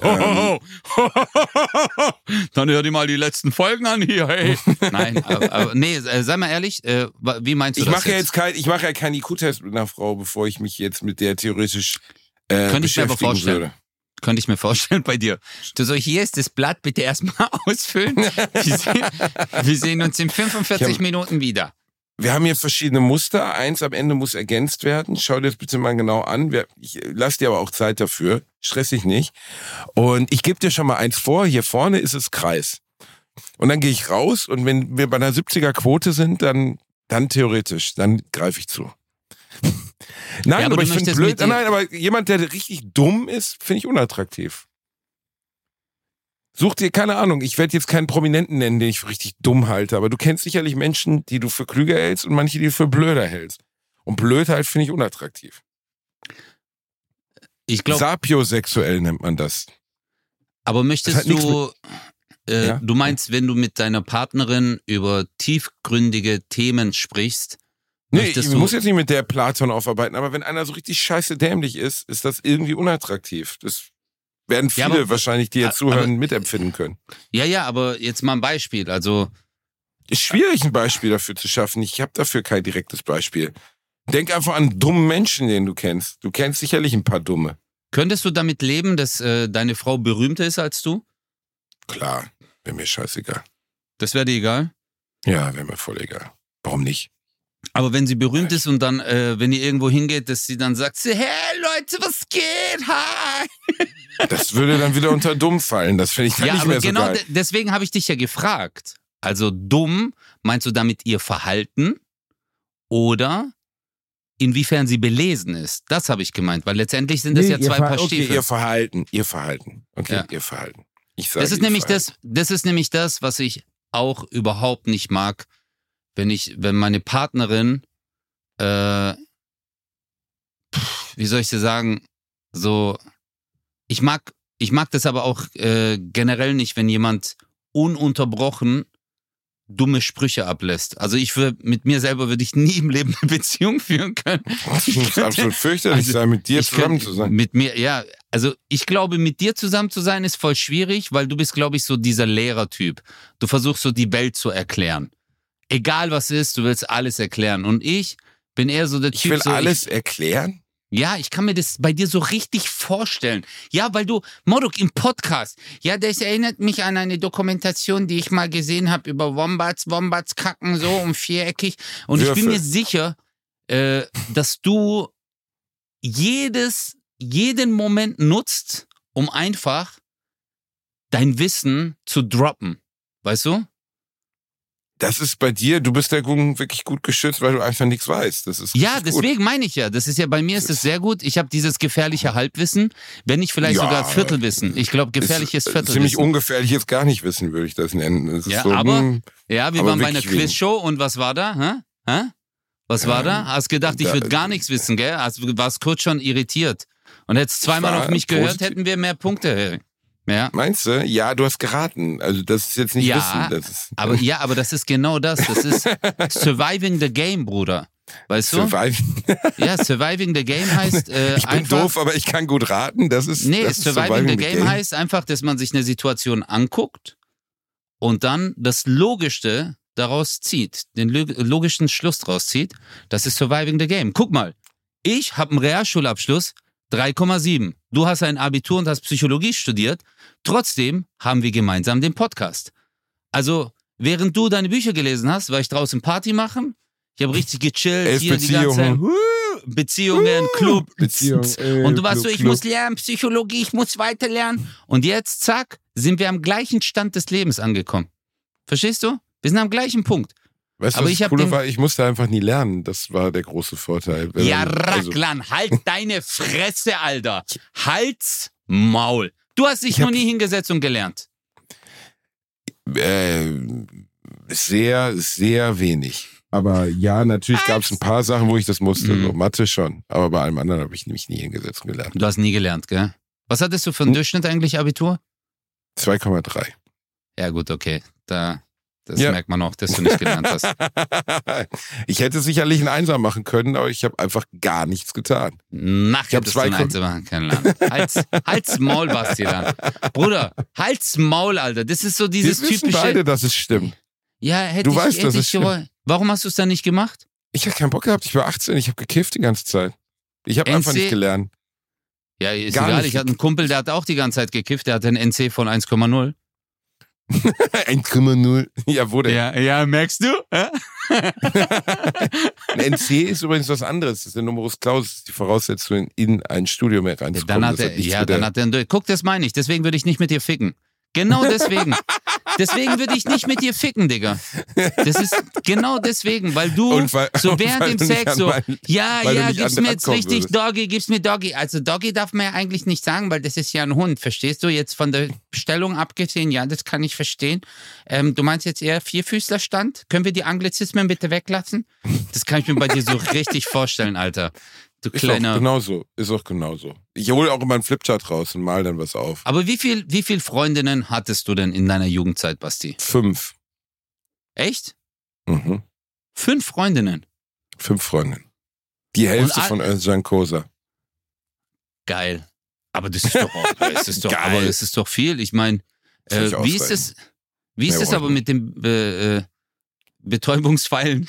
Ähm, Dann hör dir mal die letzten Folgen an hier, hey. Nein, aber, aber nee, sei mal ehrlich, äh, wie meinst du ich das mach jetzt? Ja jetzt kein, ich mache ja keinen I Q-Test mit einer Frau, bevor ich mich jetzt mit der theoretisch... Äh, Könnte ich mir aber vorstellen. Würde. Könnte ich mir vorstellen bei dir. Du so, hier ist das Blatt, bitte erstmal ausfüllen. Wir sehen, wir sehen uns in fünfundvierzig hab, Minuten wieder. Wir haben hier verschiedene Muster. Eins am Ende muss ergänzt werden. Schau dir das bitte mal genau an. Ich lass dir aber auch Zeit dafür. Stress dich nicht. Und ich gebe dir schon mal eins vor. Hier vorne ist es Kreis. Und dann gehe ich raus und wenn wir bei einer siebziger-Quote sind, dann, dann theoretisch, dann greife ich zu. Nein, ja, aber, aber ich finde blöd. Nein, aber jemand, der richtig dumm ist, finde ich unattraktiv. Such dir, keine Ahnung, ich werde jetzt keinen Prominenten nennen, den ich für richtig dumm halte, aber du kennst sicherlich Menschen, die du für klüger hältst und manche, die du für blöder hältst. Und Blödheit finde ich unattraktiv. Ich glaube. Sapiosexuell nennt man das. Aber möchtest du, mit, äh, ja? du meinst, wenn du mit deiner Partnerin über tiefgründige Themen sprichst, nee, ich muss jetzt nicht mit der Platon aufarbeiten, aber wenn einer so richtig scheiße dämlich ist, ist das irgendwie unattraktiv. Das werden viele ja, aber, wahrscheinlich, die jetzt zuhören, aber, mitempfinden können. Ja, ja, aber jetzt mal ein Beispiel. Also ist schwierig, ein Beispiel dafür zu schaffen. Ich habe dafür kein direktes Beispiel. Denk einfach an dummen Menschen, den du kennst. Du kennst sicherlich ein paar dumme. Könntest du damit leben, dass äh, deine Frau berühmter ist als du? Klar, wäre mir scheißegal. Das wäre dir egal? Ja, wäre mir voll egal. Warum nicht? Aber wenn sie berühmt ist und dann, äh, wenn ihr irgendwo hingeht, dass sie dann sagt, hey Leute, was geht? Hi! Das würde dann wieder unter dumm fallen. Das finde ich dann ja, nicht mehr so genau geil. De- deswegen habe ich dich ja gefragt. Also dumm, meinst du damit ihr Verhalten oder inwiefern sie belesen ist? Das habe ich gemeint, weil letztendlich sind das nee, ja zwei Paar Stiefel. Okay, ihr Verhalten, ihr Verhalten. Okay, ja. ihr Verhalten. Ich sage das ist nämlich das, das ist nämlich das, was ich auch überhaupt nicht mag. Wenn ich, wenn meine Partnerin, äh, wie soll ich dir sagen, so, ich mag, ich mag das aber auch äh, generell nicht, wenn jemand ununterbrochen dumme Sprüche ablässt. Also ich würde, mit mir selber würde ich nie im Leben eine Beziehung führen können. Das muss absolut fürchterlich also, sein, mit dir zusammen zu sein. Mit mir, ja, also ich glaube, mit dir zusammen zu sein ist voll schwierig, weil du bist, glaube ich, so dieser Lehrertyp. Du versuchst so die Welt zu erklären. Egal was ist, du willst alles erklären. Und ich bin eher so der Typ... Ich will so, alles ich, erklären? Ja, ich kann mir das bei dir so richtig vorstellen. Ja, weil du, Modok im Podcast, ja, das erinnert mich an eine Dokumentation, die ich mal gesehen habe über Wombats. Wombats kacken so um viereckig. Und Würfel. Ich bin mir sicher, äh, dass du jedes, jeden Moment nutzt, um einfach dein Wissen zu droppen. Weißt du? Das ist bei dir, du bist ja wirklich gut geschützt, weil du einfach nichts weißt. Das ist ja, deswegen gut. meine ich ja. Das ist ja bei mir ist es sehr gut. Ich habe dieses gefährliche Halbwissen, wenn nicht vielleicht ja, sogar Viertelwissen. Ich glaube, gefährliches Viertelwissen. Ziemlich ungefährliches gar nicht wissen, würde ich das nennen. Das ja, so, aber hm, ja, wir aber waren bei einer Quizshow und was war da? Hä? Hä? Was ja, war da? Hast gedacht, ich würde gar nichts wissen, gell? Also warst kurz schon irritiert. Und hättest zweimal auf mich gehört, hätten wir mehr Punkte. Ja. Meinst du? Ja, du hast geraten. Also das ist jetzt nicht Ja, Wissen. Das ist, aber, ja, aber das ist genau das. Das ist surviving the game, Bruder. Weißt du? Surviving. Ja, surviving the game heißt äh, Ich bin einfach... doof, aber ich kann gut raten. Das ist, Nee, das ist surviving, surviving the game, game heißt einfach, dass man sich eine Situation anguckt und dann das Logischste daraus zieht, den logischen Schluss daraus zieht. Das ist surviving the game. Guck mal, ich habe einen Realschulabschluss, drei Komma sieben. Du hast ein Abitur und hast Psychologie studiert. Trotzdem haben wir gemeinsam den Podcast. Also, während du deine Bücher gelesen hast, war ich draußen Party machen. Ich habe richtig gechillt. Elf hier Beziehungen. Die ganze Zeit. Beziehungen, Club. Beziehung, ey, und du warst Club, so, ich Club. muss lernen, Psychologie, ich muss weiter lernen. Und jetzt, zack, sind wir am gleichen Stand des Lebens angekommen. Verstehst du? Wir sind am gleichen Punkt. Weißt du, Aber was ich das hab Coole den- war? Ich musste einfach nie lernen. Das war der große Vorteil. Wenn Ja, man- also, Racklan, halt deine Fresse, Alter. Halt's Maul. Du hast dich Ich noch hab- nie hingesetzt und gelernt. äh, sehr, sehr wenig. Aber ja, natürlich gab es ein paar Sachen, wo ich das musste. Mhm. So, Mathe schon. Aber bei allem anderen habe ich mich nie hingesetzt und gelernt. Du hast nie gelernt, gell? Was hattest du für einen Hm. Durchschnitt eigentlich, Abitur? zwei Komma drei. Ja gut, okay. Da, das Ja. merkt man auch, dass du nicht gelernt hast. Ich hätte sicherlich einen Einser machen können, aber ich habe einfach gar nichts getan. Nach Ich hab hättest zwei du ein Kom- Einzel machen können. Lan. Halt's, halt's Maul, Bastian. Bruder, halt's Maul, Alter. Das ist so dieses Wir wissen typische... beide, dass es stimmt. Ja, hätte Du ich, weißt, hätte dass ich es stimmt. gewollt. Warum hast du es dann nicht gemacht? Ich habe keinen Bock gehabt. Ich war achtzehn. Ich habe gekifft die ganze Zeit. Ich habe N C einfach nicht gelernt. Ja, ist Gar egal. nicht. Ich hatte einen Kumpel, der hat auch die ganze Zeit gekifft. Der hatte einen N C von eins Komma null. eins Komma null. Ja, wo denn? Ja, ja, merkst du? Ja? Ein N C ist übrigens was anderes. Das ist der Numerus Clausus, die Voraussetzung, in ein Studium mehr reinzukommen. Dann hat Das er, nichts ja, mit dann der- hat er einen, guck, das meine ich. Deswegen würde ich nicht mit dir ficken. Genau deswegen. Deswegen würde ich nicht mit dir ficken, Digga. Das ist genau deswegen, weil du Und weil- so und während weil dem du nicht Sex an so, mein- ja, weil du ja, nicht gib's an- mir jetzt ankommen richtig würdest. Doggy, gib's mir Doggy. Also Doggy darf man ja eigentlich nicht sagen, weil das ist ja ein Hund, verstehst du? Jetzt von der Stellung abgesehen, ja, das kann ich verstehen. Ähm, du meinst jetzt eher Vierfüßlerstand? Können wir die Anglizismen bitte weglassen? Das kann ich mir bei dir so richtig vorstellen, Alter. Du Ist auch kleiner... genauso. Ist auch genauso. Ich hole auch immer einen Flipchart raus und mal dann was auf. Aber wie viel, wie viel Freundinnen hattest du denn in deiner Jugendzeit, Basti? Fünf. Echt? Mhm. Fünf Freundinnen? Fünf Freundinnen. Die Hälfte all- von Özcan Kosa. Geil. Aber das ist doch auch, es ist doch, Geil. aber es ist doch viel. Ich meine, Das äh, will ich wie ist ausreichen. es, wie ist Mehr es brauche aber ich mit dem äh, äh, Betäubungsfeilen?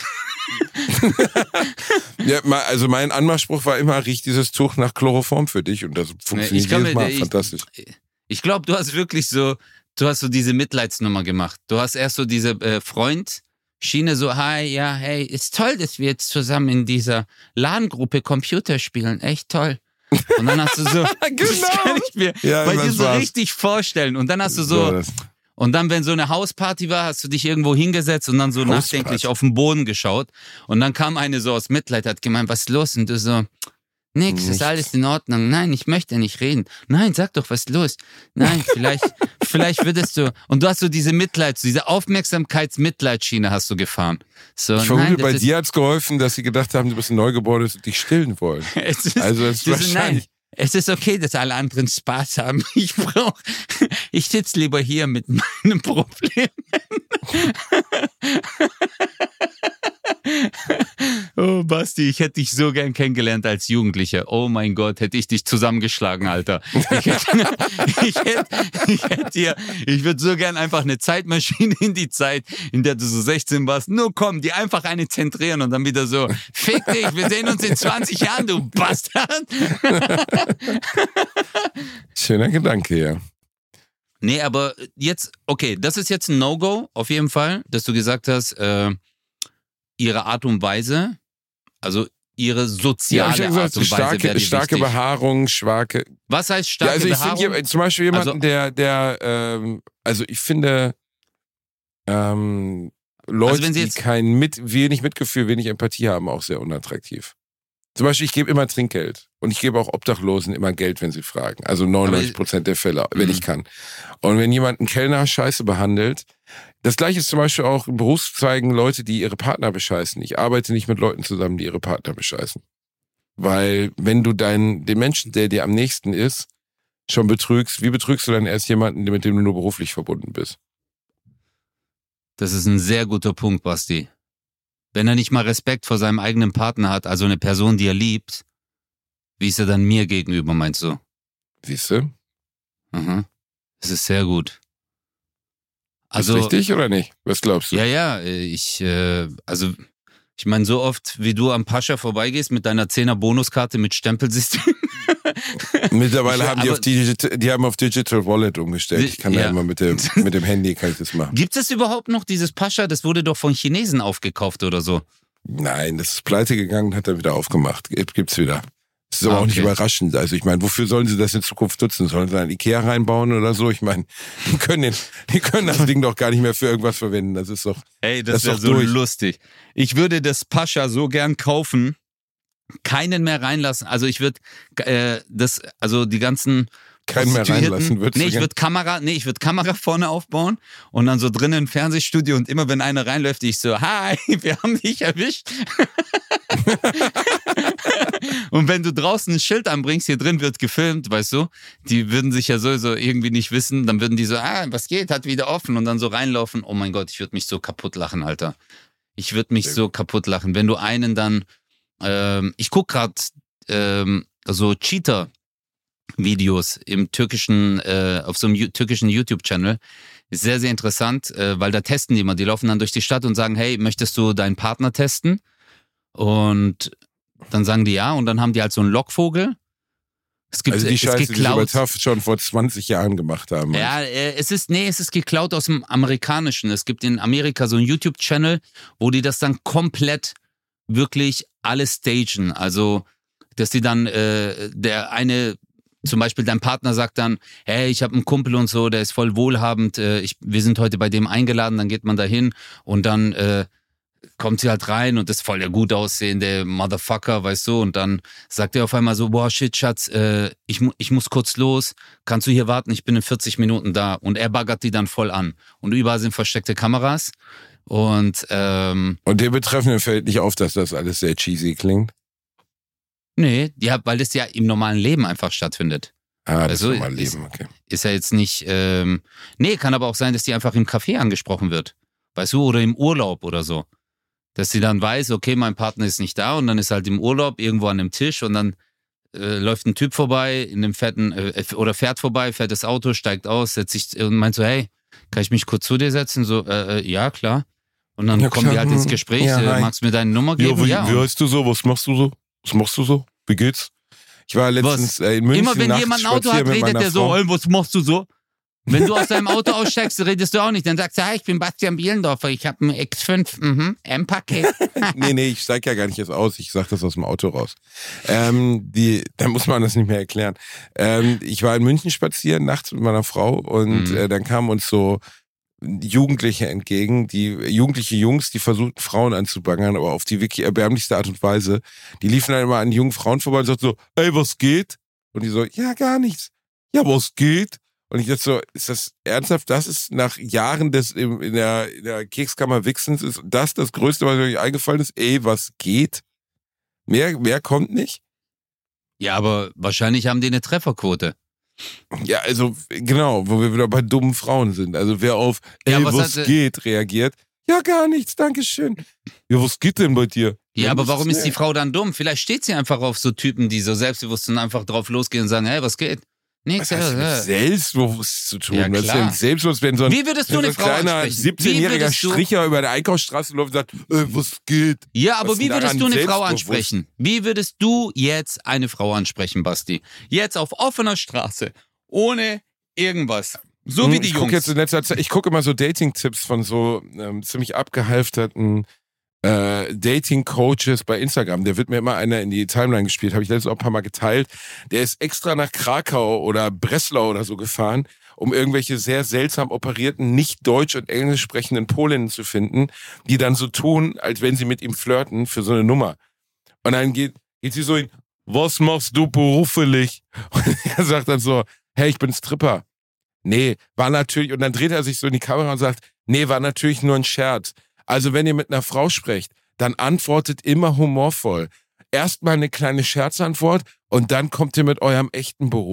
Ja, ma- also mein Anmachspruch war immer, riech dieses Tuch nach Chloroform für dich. Und das funktioniert Ich kann jedes mir- Mal. ich- Fantastisch. Ich glaube, du hast wirklich so, du hast so diese Mitleidsnummer gemacht. Du hast erst so diese äh, Freund-Schiene so, hi, ja, hey, ist toll, dass wir jetzt zusammen in dieser LAN-Gruppe Computer spielen. Echt toll. Und dann hast du so, das kann ich mir Ja, bei das dir so war's. richtig vorstellen. Und dann hast du So war so, das. und dann, wenn so eine Hausparty war, hast du dich irgendwo hingesetzt und dann so Hausparty. nachdenklich auf den Boden geschaut. Und dann kam eine so aus Mitleid, hat gemeint, was ist los? Und du so, nix, ist Nichts. alles in Ordnung. Nein, ich möchte nicht reden. Nein, sag doch, was ist los? Nein, vielleicht, vielleicht würdest du, und du hast so diese Mitleids, diese Aufmerksamkeits-Mitleidsschiene hast du gefahren. So, Ich vermute, nein, bei das dir hat es geholfen, dass sie gedacht haben, du bist ein Neugeborenes und dich stillen wollen. ist, es ist, Also es ist das ist, nein, wahrscheinlich. es ist okay, dass alle anderen Spaß haben. Ich brauch, ich sitze lieber hier mit meinem Problem. Oh, Basti, ich hätte dich so gern kennengelernt als Jugendlicher. Oh mein Gott, hätte ich dich zusammengeschlagen, Alter. Ich hätte, ich hätte, ich hätte dir, ich würde so gern einfach eine Zeitmaschine in die Zeit, in der du so sechzehn warst. Nur komm, die einfach eine zentrieren und dann wieder so, fick dich, wir sehen uns in zwanzig Jahren, du Bastard. Schöner Gedanke, ja. Nee, aber jetzt, okay, das ist jetzt ein No-Go, auf jeden Fall, dass du gesagt hast, äh, ihre Art und Weise, also ihre Ja, soziale ich habe Art gesagt, und Weise starke, wäre dir starke wichtig. Behaarung, schwarke. Was heißt Ja, starke also ich Behaarung? finde zum Beispiel jemanden, Also- der, der, ähm, also ich finde, ähm, Leute, Also wenn sie die jetzt- kein mit, wenig Mitgefühl, wenig Empathie haben, auch sehr unattraktiv. Zum Beispiel, ich gebe immer Trinkgeld. Und ich gebe auch Obdachlosen immer Geld, wenn sie fragen. Also neunundneunzig Prozent der Fälle, wenn Mhm. ich kann. Und wenn jemand einen Kellner scheiße behandelt, das gleiche ist zum Beispiel auch in Berufszweigen Leute, die ihre Partner bescheißen. Ich arbeite nicht mit Leuten zusammen, die ihre Partner bescheißen. Weil wenn du deinen, den Menschen, der dir am nächsten ist, schon betrügst, wie betrügst du dann erst jemanden, mit dem du nur beruflich verbunden bist? Das ist ein sehr guter Punkt, Basti. Wenn er nicht mal Respekt vor seinem eigenen Partner hat, also eine Person, die er liebt, wie ist er dann mir gegenüber, meinst du? Siehst du? Mhm. Das ist sehr gut. Also, ist richtig oder nicht? Was glaubst du? Ja, ja, ich, äh, also, ich meine, so oft, wie du am Pascha vorbeigehst mit deiner zehner Bonuskarte mit Stempelsystem. Mittlerweile ich, haben die auf Digital, die haben auf Digital Wallet umgestellt. Ich kann ja. da immer mit dem, mit dem Handy kann ich das machen. Gibt es überhaupt noch dieses Pascha? Das wurde doch von Chinesen aufgekauft oder so. Nein, das ist pleite gegangen und hat dann wieder aufgemacht. Gibt's wieder. Das ist aber ah, okay. auch nicht überraschend. Also ich meine, wofür sollen sie das in Zukunft nutzen? Sollen sie ein Ikea reinbauen oder so? Ich meine, die können, den, die können das Ding doch gar nicht mehr für irgendwas verwenden. Das ist doch Ey, das, das wäre so durch. lustig. Ich würde das Pascha so gern kaufen, keinen mehr reinlassen. Also ich würde äh, das, also die ganzen keinen mehr reinlassen würdest Nee, du ich würde Kamera, nee, ich würde Kamera vorne aufbauen und dann so drinnen ein Fernsehstudio und immer wenn einer reinläuft, ich so, hi, wir haben dich erwischt. Und wenn du draußen ein Schild anbringst, hier drin wird gefilmt, weißt du, die würden sich ja sowieso irgendwie nicht wissen, dann würden die so, ah, was geht, hat wieder offen und dann so reinlaufen. Oh mein Gott, ich würde mich so kaputt lachen, Alter. Ich würde mich so kaputt lachen. Wenn du einen dann, ähm, ich guck gerade ähm, so Cheater-Videos im türkischen, äh, auf so einem türkischen YouTube-Channel. Ist sehr, sehr interessant, äh, weil da testen die immer. Die laufen dann durch die Stadt und sagen, hey, möchtest du deinen Partner testen? Und dann sagen die ja und dann haben die halt so einen Lockvogel. Es gibt, also die Scheiße, es geklaut, die sie bei Taft schon vor zwanzig Jahren gemacht haben. Ja, es ist, nee, es ist geklaut aus dem Amerikanischen. Es gibt in Amerika so einen YouTube-Channel, wo die das dann komplett wirklich alles stagen. Also, dass die dann, äh, der eine, zum Beispiel dein Partner sagt dann, hey, ich habe einen Kumpel und so, der ist voll wohlhabend, äh, ich, wir sind heute bei dem eingeladen, dann geht man da hin und dann äh, kommt sie halt rein und ist voll der gut aussehende Motherfucker, weißt du, und dann sagt er auf einmal so, boah, shit, Schatz, äh, ich, mu- ich muss kurz los, kannst du hier warten, ich bin in vierzig Minuten da und er baggert die dann voll an und überall sind versteckte Kameras und ähm, Und dem Betreffenden fällt nicht auf, dass das alles sehr cheesy klingt? Nee, ja, weil das ja im normalen Leben einfach stattfindet. Ah, das also, normale ist, Leben, okay. Ist ja jetzt nicht, ähm, nee, kann aber auch sein, dass die einfach im Café angesprochen wird, weißt du, oder im Urlaub oder so. Dass sie dann weiß, okay, mein Partner ist nicht da und dann ist halt im Urlaub irgendwo an einem Tisch und dann äh, läuft ein Typ vorbei in dem fetten, äh, oder fährt vorbei, fährt das Auto, steigt aus, setzt sich und meint so, hey, kann ich mich kurz zu dir setzen? So, äh, äh, ja, klar. Und dann ja, kommen klar. die halt ins Gespräch, ja, äh, magst du mir deine Nummer geben? Ja, wie, ja, wie heißt du so? Was machst du so? Was machst du so? Wie geht's? Ich war letztens äh, in München. Immer wenn jemand ein Auto hat, redet der so, hey, was machst du so? Wenn du aus deinem Auto aussteigst, redest du auch nicht. Dann sagst du, hi, ich bin Bastian Bielendorfer, ich habe ein X fünf, mhm, M-Paket. nee, nee, ich steig ja gar nicht jetzt aus, ich sag das aus dem Auto raus. Ähm, die, da muss man das nicht mehr erklären. Ähm, ich war in München spazieren, nachts mit meiner Frau und mhm. äh, dann kamen uns so Jugendliche entgegen, die jugendliche Jungs, die versuchten Frauen anzubaggern, aber auf die wirklich erbärmlichste Art und Weise. Die liefen dann immer an jungen Frauen vorbei und sagten so, ey, was geht? Und die so, ja, gar nichts. Ja, was geht? Und ich dachte so, ist das ernsthaft? Das ist nach Jahren des in der, in der Kekskammer Wichsens, ist das das Größte, was euch eingefallen ist? Ey, was geht? Mehr, mehr kommt nicht? Ja, aber wahrscheinlich haben die eine Trefferquote. Ja, also genau, wo wir wieder bei dummen Frauen sind. Also wer auf ey, ja, was, was hat, geht, reagiert. Ja, gar nichts, dankeschön. Ja, was geht denn bei dir? Ja, ja aber warum ist die Frau dann dumm? Vielleicht steht sie einfach auf so Typen, die so selbstbewusst und einfach drauf losgehen und sagen, hey, was geht? Nichts. Was hat das mit Selbstbewusst zu tun? Ja, das ist ja selbstbewusst, wenn so ein, Wie würdest du eine so Frau kleiner ansprechen? siebzehnjähriger Stricher über eine Einkaufsstraße läuft und sagt, äh, was geht? Ja, aber was wie würdest du eine Frau ansprechen? Wie würdest du jetzt eine Frau ansprechen, Basti? Jetzt auf offener Straße, ohne irgendwas. So wie die ich Jungs. Guck jetzt in letzter Zeit, ich gucke immer so Dating-Tipps von so ähm, ziemlich abgehalfterten Äh, Dating-Coaches bei Instagram. Der wird mir immer einer in die Timeline gespielt. Habe ich letztens auch ein paar Mal geteilt. Der ist extra nach Krakau oder Breslau oder so gefahren, um irgendwelche sehr seltsam operierten, nicht deutsch und englisch sprechenden Polinnen zu finden, die dann so tun, als wenn sie mit ihm flirten für so eine Nummer. Und dann geht, geht sie so hin, was machst du beruflich? Und er sagt dann so, hey, ich bin Stripper. Nee, war natürlich, und dann dreht er sich so in die Kamera und sagt, nee, war natürlich nur ein Scherz. Also wenn ihr mit einer Frau sprecht, dann antwortet immer humorvoll. Erstmal eine kleine Scherzantwort und dann kommt ihr mit eurem echten Beruf.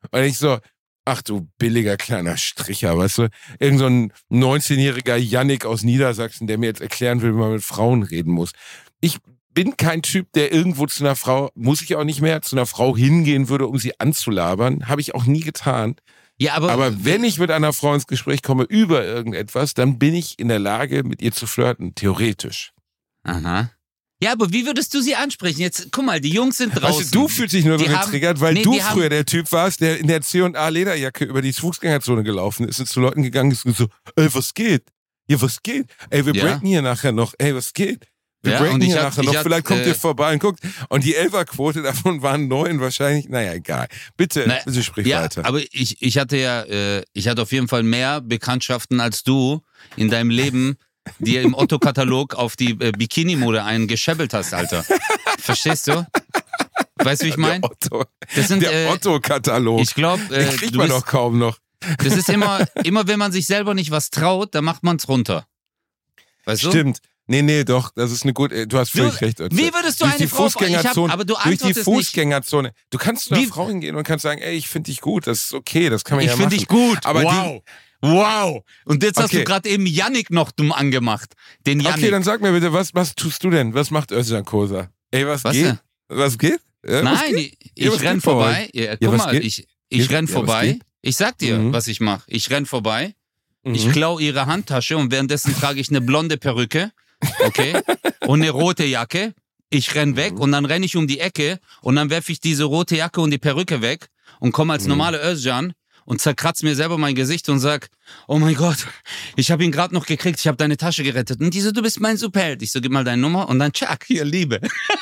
Und ich so, ach du billiger kleiner Stricher, weißt du? Irgend so ein neunzehnjähriger Yannick aus Niedersachsen, der mir jetzt erklären will, wie man mit Frauen reden muss. Ich bin kein Typ, der irgendwo zu einer Frau, muss ich auch nicht mehr, zu einer Frau hingehen würde, um sie anzulabern. Habe ich auch nie getan. Ja, aber, aber wenn ich mit einer Frau ins Gespräch komme über irgendetwas, dann bin ich in der Lage, mit ihr zu flirten, theoretisch. Aha. Ja, aber wie würdest du sie ansprechen? Jetzt, guck mal, die Jungs sind draußen. Weißt du, du fühlst dich nur so getriggert, weil nee, du früher haben, der Typ warst, der in der C und A Lederjacke über die Fußgängerzone gelaufen ist und zu Leuten gegangen ist und so, ey, was geht? Hier, was geht? Ey, wir ja. breaken hier nachher noch. Ey, was geht? Wir ja, breaken hier hab, nachher noch. Hab, Vielleicht kommt äh, ihr vorbei und guckt. Und die Elferquote davon waren neun wahrscheinlich. Naja, egal. Bitte, na, bitte sprich ja, weiter. Aber ich, ich hatte ja, äh, ich hatte auf jeden Fall mehr Bekanntschaften als du in deinem Leben, die im Otto-Katalog auf die äh, Bikini-Mode eingeschäbbelt hast, Alter. Verstehst du? Weißt du, wie ich meine? Der Otto, das sind, der äh, Otto-Katalog. Ich glaube, äh, den kriegt man doch kaum noch. Das ist immer, immer, wenn man sich selber nicht was traut, dann macht man es runter. Weißt du? Stimmt. Nee, nee, doch, das ist eine gute, du hast völlig du, recht. Also. Wie würdest du durch eine die Frau, Fußgängerzone, hab, aber du durch die Fußgängerzone. Nicht. Du kannst zu einer Frau hingehen und kannst sagen, ey, ich finde dich gut, das ist okay, das kann man ich ja machen. Ich finde dich gut, aber wow, die, wow. Und jetzt okay. hast du gerade eben Yannick noch dumm angemacht, den Yannick. Okay, dann sag mir bitte, was, was tust du denn? Was macht Özcan Kosa? Ey, was, was geht? Denn? Was geht? Ja, Nein, was geht? ich, ich ja, renn vorbei. Ja, guck ja, mal, geht? ich, ich renn ja, vorbei. Ich sag dir, mhm. was ich mache. Ich renn vorbei, mhm. ich klau ihre Handtasche und währenddessen trage ich eine blonde Perücke. Okay, und eine rote Jacke. Ich renn weg und dann renne ich um die Ecke und dann werfe ich diese rote Jacke und die Perücke weg und komme als normale Özcan und zerkratze mir selber mein Gesicht und sag, oh mein Gott, ich habe ihn gerade noch gekriegt, ich habe deine Tasche gerettet. Und die so, du bist mein Superheld. Ich so, gib mal deine Nummer und dann tschack, hier, Liebe.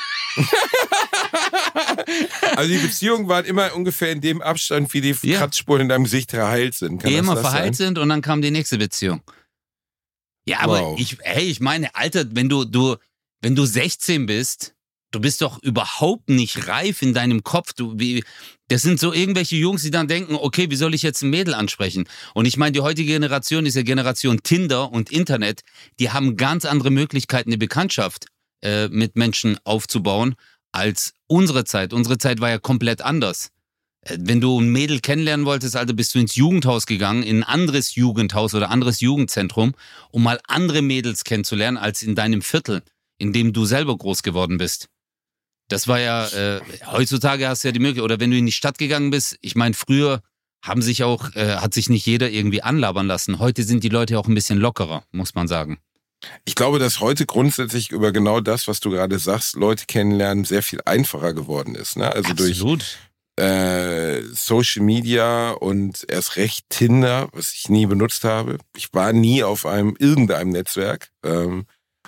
Also die Beziehungen waren immer ungefähr in dem Abstand, wie die ja. Kratzspuren in deinem Gesicht verheilt sind. Kann die das immer das verheilt sein? sind und dann kam die nächste Beziehung. Ja, aber wow. ich, hey, ich meine, Alter, wenn du, du, wenn du sechzehn bist, du bist doch überhaupt nicht reif in deinem Kopf. Du, wie, das sind so irgendwelche Jungs, die dann denken, okay, wie soll ich jetzt ein Mädel ansprechen? Und ich meine, die heutige Generation ist ja Generation Tinder und Internet. Die haben ganz andere Möglichkeiten, eine Bekanntschaft äh, mit Menschen aufzubauen als unsere Zeit. Unsere Zeit war ja komplett anders. Wenn du ein Mädel kennenlernen wolltest, Alter, bist du ins Jugendhaus gegangen, in ein anderes Jugendhaus oder anderes Jugendzentrum, um mal andere Mädels kennenzulernen, als in deinem Viertel, in dem du selber groß geworden bist. Das war ja, äh, heutzutage hast du ja die Möglichkeit, oder wenn du in die Stadt gegangen bist, ich meine, früher haben sich auch, äh, hat sich nicht jeder irgendwie anlabern lassen. Heute sind die Leute auch ein bisschen lockerer, muss man sagen. Ich glaube, dass heute grundsätzlich über genau das, was du gerade sagst, Leute kennenlernen, sehr viel einfacher geworden ist. Ne? Also Absolut. durch Äh, Social Media und erst recht Tinder, was ich nie benutzt habe. Ich war nie auf einem irgendeinem Netzwerk. Ähm,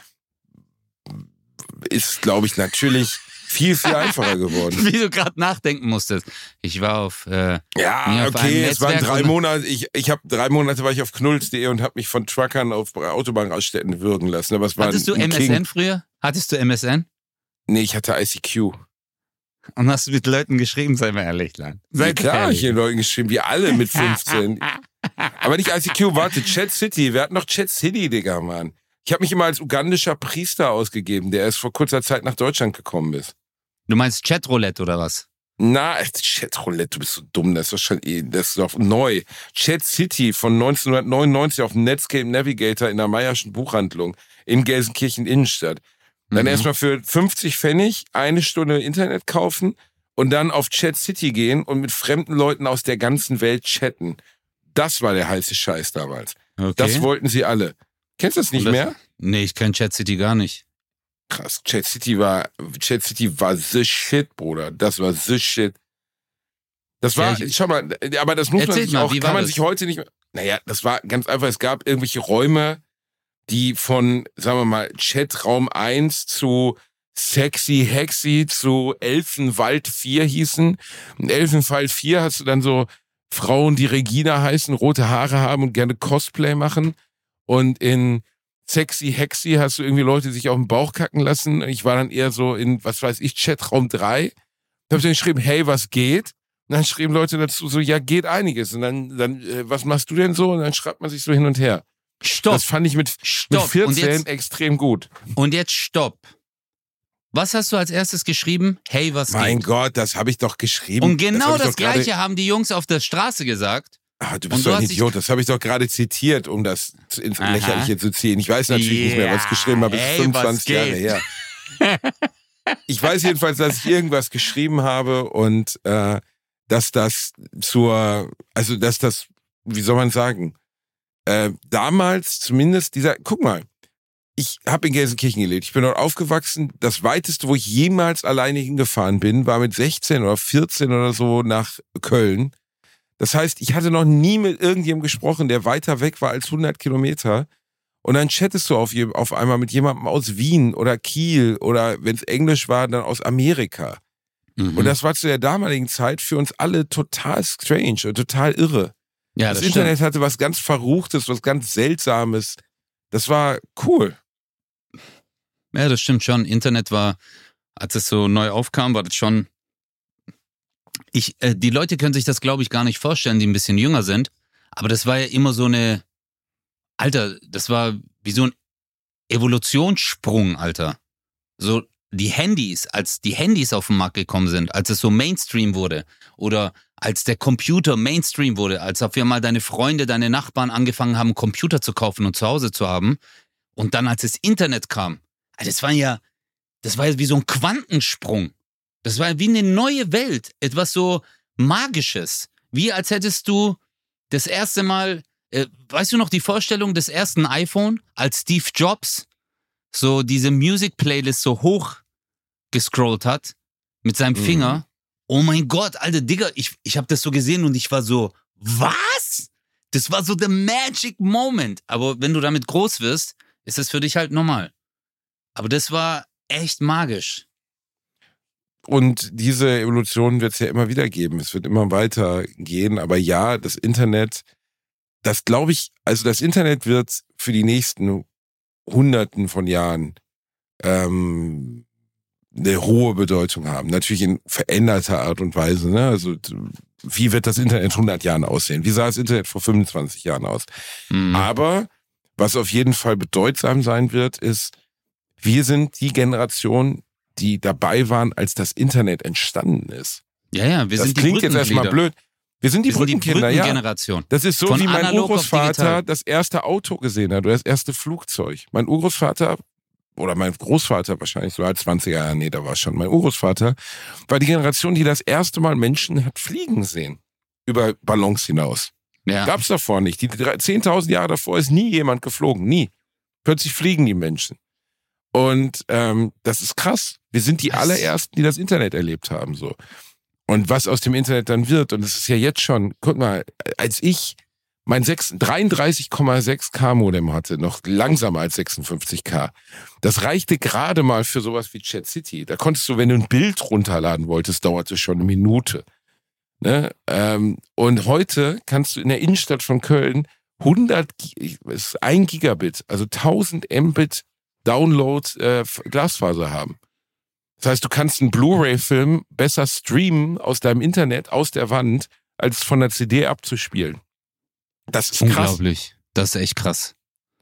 ist, glaube ich, natürlich viel, viel einfacher geworden. Wie du gerade nachdenken musstest. Ich war auf äh, Ja, auf okay, es waren drei oder? Monate. Ich, ich habe drei Monate war ich auf knulls punkt de und habe mich von Truckern auf Autobahnraststätten würgen lassen. Aber es war Hattest du M S N King. früher? Hattest du M S N? Nee, ich hatte I C Q. Und hast du mit Leuten geschrieben, sei mal ehrlich, Lan. Sei ja, klar, ehrlich. Ich habe Leuten geschrieben, wir alle mit fünfzehn. Aber nicht I C Q, warte, Chat City. Wir hatten noch Chat City, Digga, Mann. Ich habe mich immer als ugandischer Priester ausgegeben, der erst vor kurzer Zeit nach Deutschland gekommen ist. Du meinst Chatroulette oder was? Na, Chatroulette, du bist so dumm, das ist doch schon eh, das ist doch neu. Chat City von neunzehnhundertneunundneunzig auf dem Netscape Navigator in der Mayerschen Buchhandlung in Gelsenkirchen Innenstadt. Dann mhm. erstmal für fünfzig Pfennig eine Stunde Internet kaufen und dann auf Chat City gehen und mit fremden Leuten aus der ganzen Welt chatten. Das war der heiße Scheiß damals. Okay. Das wollten sie alle. Kennst du das nicht das, mehr? Nee, ich kenn Chat City gar nicht. Krass, Chat City war, Chat City war the shit, Bruder. Das war the shit. Das war, ja, ich, schau mal, aber das muss man sich mal, auch, kann man das? sich heute nicht mehr, naja, das war ganz einfach, es gab irgendwelche Räume, die von, sagen wir mal, Chatraum eins zu Sexy Hexy zu Elfenwald vier hießen. In Elfenwald vier hast du dann so Frauen, die Regina heißen, rote Haare haben und gerne Cosplay machen. Und in Sexy Hexy hast du irgendwie Leute, die sich auf den Bauch kacken lassen. Ich war dann eher so in, was weiß ich, Chatraum drei. Da habe ich dann geschrieben, hey, was geht? Und dann schrieben Leute dazu so, ja, geht einiges. Und dann, dann äh, was machst du denn so? Und dann schreibt man sich so hin und her. Stopp. Das fand ich mit, stopp. mit vierzehn und jetzt, extrem gut. Und jetzt stopp. Was hast du als erstes geschrieben? Hey, was Mein geht? Gott, das habe ich doch geschrieben. Und genau das, das Gleiche grade... haben die Jungs auf der Straße gesagt. Ah, du bist Und doch du ein hast Idiot, das habe ich doch gerade zitiert, um das ins Aha. Lächerliche zu ziehen. Ich weiß natürlich Ja, nicht mehr, was ich geschrieben habe, es ist hey, fünfundzwanzig was Jahre geht? her. Ich weiß jedenfalls, dass ich irgendwas geschrieben habe und äh, dass das zur, also dass das, wie soll man sagen, äh, damals zumindest dieser, guck mal, ich habe in Gelsenkirchen gelebt, ich bin dort aufgewachsen, das weiteste, wo ich jemals alleine hingefahren bin, war mit sechzehn oder vierzehn oder so nach Köln. Das heißt, ich hatte noch nie mit irgendjemandem gesprochen, der weiter weg war als hundert Kilometer. Und dann chattest du auf, je, auf einmal mit jemandem aus Wien oder Kiel oder wenn es Englisch war, dann aus Amerika. Mhm. Und das war zu der damaligen Zeit für uns alle total strange und total irre. Ja, das das Internet stimmt. hatte was ganz Verruchtes, was ganz Seltsames. Das war cool. Ja, das stimmt schon. Internet war, als es so neu aufkam, war das schon... Ich, äh, die Leute können sich das, glaube ich, gar nicht vorstellen, die ein bisschen jünger sind. Aber das war ja immer so eine... Alter, das war wie so ein Evolutionssprung, Alter. So die Handys, als die Handys auf den Markt gekommen sind, als es so Mainstream wurde oder als der Computer Mainstream wurde, als auf einmal deine Freunde, deine Nachbarn angefangen haben, Computer zu kaufen und zu Hause zu haben und dann als das Internet kam, das war ja, das war ja wie so ein Quantensprung. Das war wie eine neue Welt, etwas so Magisches. Wie als hättest du das erste Mal, äh, weißt du noch die Vorstellung des ersten iPhone, als Steve Jobs so diese Music-Playlist so hoch gescrollt hat mit seinem Mhm. Finger. Oh mein Gott, Alter, Digga, ich, ich habe das so gesehen und ich war so, was? Das war so the magic moment. Aber wenn du damit groß wirst, ist das für dich halt normal. Aber das war echt magisch. Und diese Evolution wird es ja immer wieder geben. Es wird immer weiter gehen. Aber ja, das Internet, das glaube ich, also das Internet wird für die nächsten Hunderten von Jahren ähm, eine hohe Bedeutung haben. Natürlich in veränderter Art und Weise. Ne? Also wie wird das Internet hundert Jahren aussehen? Wie sah das Internet vor fünfundzwanzig Jahren aus? Mhm. Aber was auf jeden Fall bedeutsam sein wird, ist, wir sind die Generation, die dabei waren, als das Internet entstanden ist. Ja, ja, wir das sind die klingt jetzt erstmal Brückenglieder. blöd. Wir sind die Wir sind die Brückenkinder, ja. Brückengeneration. Das ist so, Von wie mein analog auf Urgroßvater digital. das erste Auto gesehen hat oder das erste Flugzeug. Mein Urgroßvater, oder mein Großvater wahrscheinlich, so als zwanziger Jahre, nee, da war schon mein Urgroßvater, war die Generation, die das erste Mal Menschen hat fliegen sehen. Über Ballons hinaus. Ja. Gab's davor nicht. Die drei- zehntausend Jahre davor ist nie jemand geflogen. Nie. Plötzlich fliegen die Menschen. Und ähm, das ist krass. Wir sind die Was? allerersten, die das Internet erlebt haben. So. Und was aus dem Internet dann wird, und es ist ja jetzt schon, guck mal, als ich mein dreiunddreißig Komma sechs K Modem hatte, noch langsamer als sechsundfünfzig K, das reichte gerade mal für sowas wie Chat City. Da konntest du, wenn du ein Bild runterladen wolltest, dauerte es schon eine Minute. Ne? Ähm, und heute kannst du in der Innenstadt von Köln hundert, es ist ein Gigabit, also tausend Mbit Download äh, Glasfaser haben. Das heißt, du kannst einen Blu-ray-Film besser streamen aus deinem Internet, aus der Wand, als von der C D abzuspielen. Das ist krass. Unglaublich. Das ist echt krass.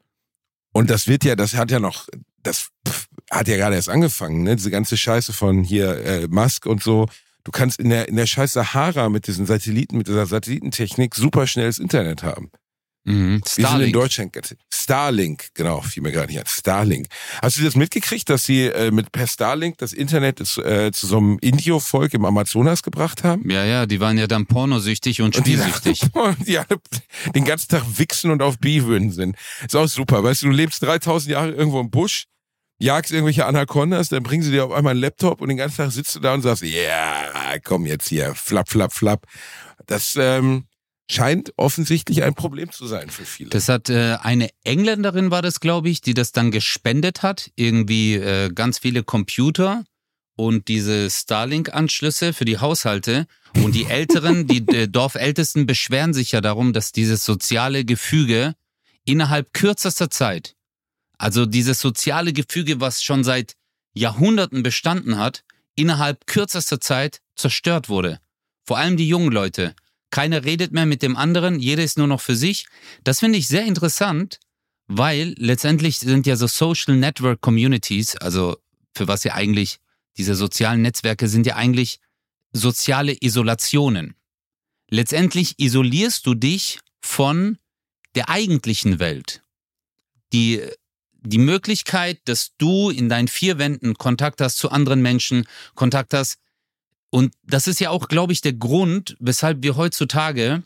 Und das wird ja, das hat ja noch, das pff, hat ja gerade erst angefangen, ne? Diese ganze Scheiße von hier äh, Musk und so. Du kannst in der in der scheiß Sahara mit diesen Satelliten, mit dieser Satellitentechnik super schnelles Internet haben. Mhm. Wir sind in Starlink. Deutschland. Starlink, genau, fiel mir gerade nicht an. Starlink. Hast du das mitgekriegt, dass sie äh, mit per Starlink das Internet ist, äh, zu so einem Indio-Volk im Amazonas gebracht haben? Ja, ja, die waren ja dann pornosüchtig und Und die, spielsüchtig. die alle den ganzen Tag wichsen und auf Bihöhen sind. Ist auch super. Weißt du, du lebst dreitausend Jahre irgendwo im Busch, jagst irgendwelche Anacondas, dann bringen sie dir auf einmal einen Laptop und den ganzen Tag sitzt du da und sagst, ja, yeah, komm jetzt hier, flapp, flapp, flapp. Das ähm, scheint offensichtlich ein Problem zu sein für viele. Das hat äh, eine Engländerin, war das, glaube ich, die das dann gespendet hat. Irgendwie äh, ganz viele Computer und diese Starlink-Anschlüsse für die Haushalte. Und die Älteren, die äh, Dorfältesten beschweren sich ja darum, dass dieses soziale Gefüge innerhalb kürzester Zeit, also dieses soziale Gefüge, was schon seit Jahrhunderten bestanden hat, innerhalb kürzester Zeit zerstört wurde. Vor allem die jungen Leute. Keiner redet mehr mit dem anderen, jeder ist nur noch für sich. Das finde ich sehr interessant, weil letztendlich sind ja so Social Network Communities, also für was ja eigentlich, diese sozialen Netzwerke sind ja eigentlich soziale Isolationen. Letztendlich isolierst du dich von der eigentlichen Welt. Die, die Möglichkeit, dass du in deinen vier Wänden Kontakt hast zu anderen Menschen, Kontakt hast. Und das ist ja auch, glaube ich, der Grund, weshalb wir heutzutage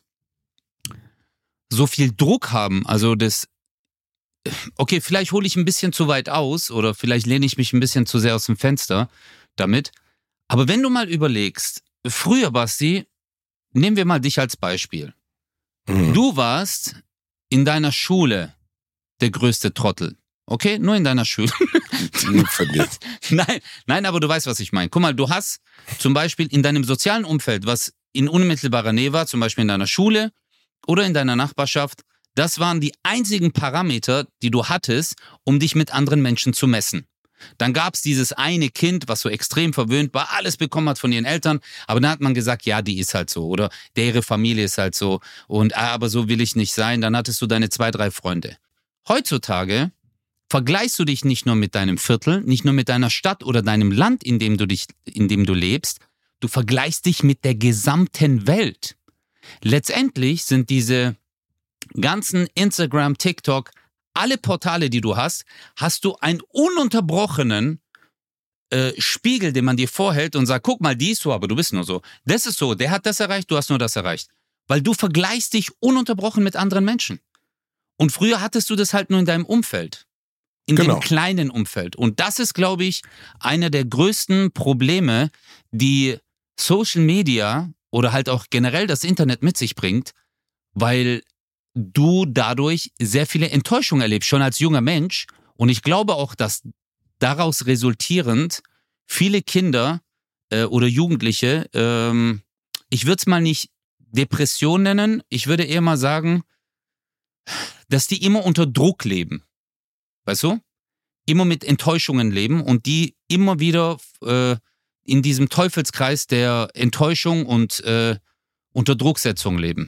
so viel Druck haben. Also das, okay, vielleicht hole ich ein bisschen zu weit aus oder vielleicht lehne ich mich ein bisschen zu sehr aus dem Fenster damit. Aber wenn du mal überlegst, früher, Basti, nehmen wir mal dich als Beispiel. Mhm. Du warst in deiner Schule der größte Trottel. Okay? Nur in deiner Schule. nein, nein, aber du weißt, was ich meine. Guck mal, du hast zum Beispiel in deinem sozialen Umfeld, was in unmittelbarer Nähe war, zum Beispiel in deiner Schule oder in deiner Nachbarschaft, das waren die einzigen Parameter, die du hattest, um dich mit anderen Menschen zu messen. Dann gab es dieses eine Kind, was so extrem verwöhnt war, alles bekommen hat von ihren Eltern, aber dann hat man gesagt, ja, die ist halt so oder deren Familie ist halt so und ah, aber so will ich nicht sein. Dann hattest du deine zwei, drei Freunde. Heutzutage vergleichst du dich nicht nur mit deinem Viertel, nicht nur mit deiner Stadt oder deinem Land, in dem du dich, in dem du lebst, du vergleichst dich mit der gesamten Welt. Letztendlich sind diese ganzen Instagram, TikTok, alle Portale, die du hast, hast du einen ununterbrochenen äh, Spiegel, den man dir vorhält und sagt, guck mal, die ist so, aber du bist nur so. Das ist so, der hat das erreicht, du hast nur das erreicht. Weil du vergleichst dich ununterbrochen mit anderen Menschen. Und früher hattest du das halt nur in deinem Umfeld. In genau. dem kleinen Umfeld. Und das ist, glaube ich, einer der größten Probleme, die Social Media oder halt auch generell das Internet mit sich bringt, weil du dadurch sehr viele Enttäuschungen erlebst, schon als junger Mensch. Und ich glaube auch, dass daraus resultierend viele Kinder äh, oder Jugendliche, ähm, ich würde es mal nicht Depression nennen, ich würde eher mal sagen, dass die immer unter Druck leben. Weißt du? Immer mit Enttäuschungen leben und die immer wieder äh, in diesem Teufelskreis der Enttäuschung und äh, Unterdrucksetzung leben.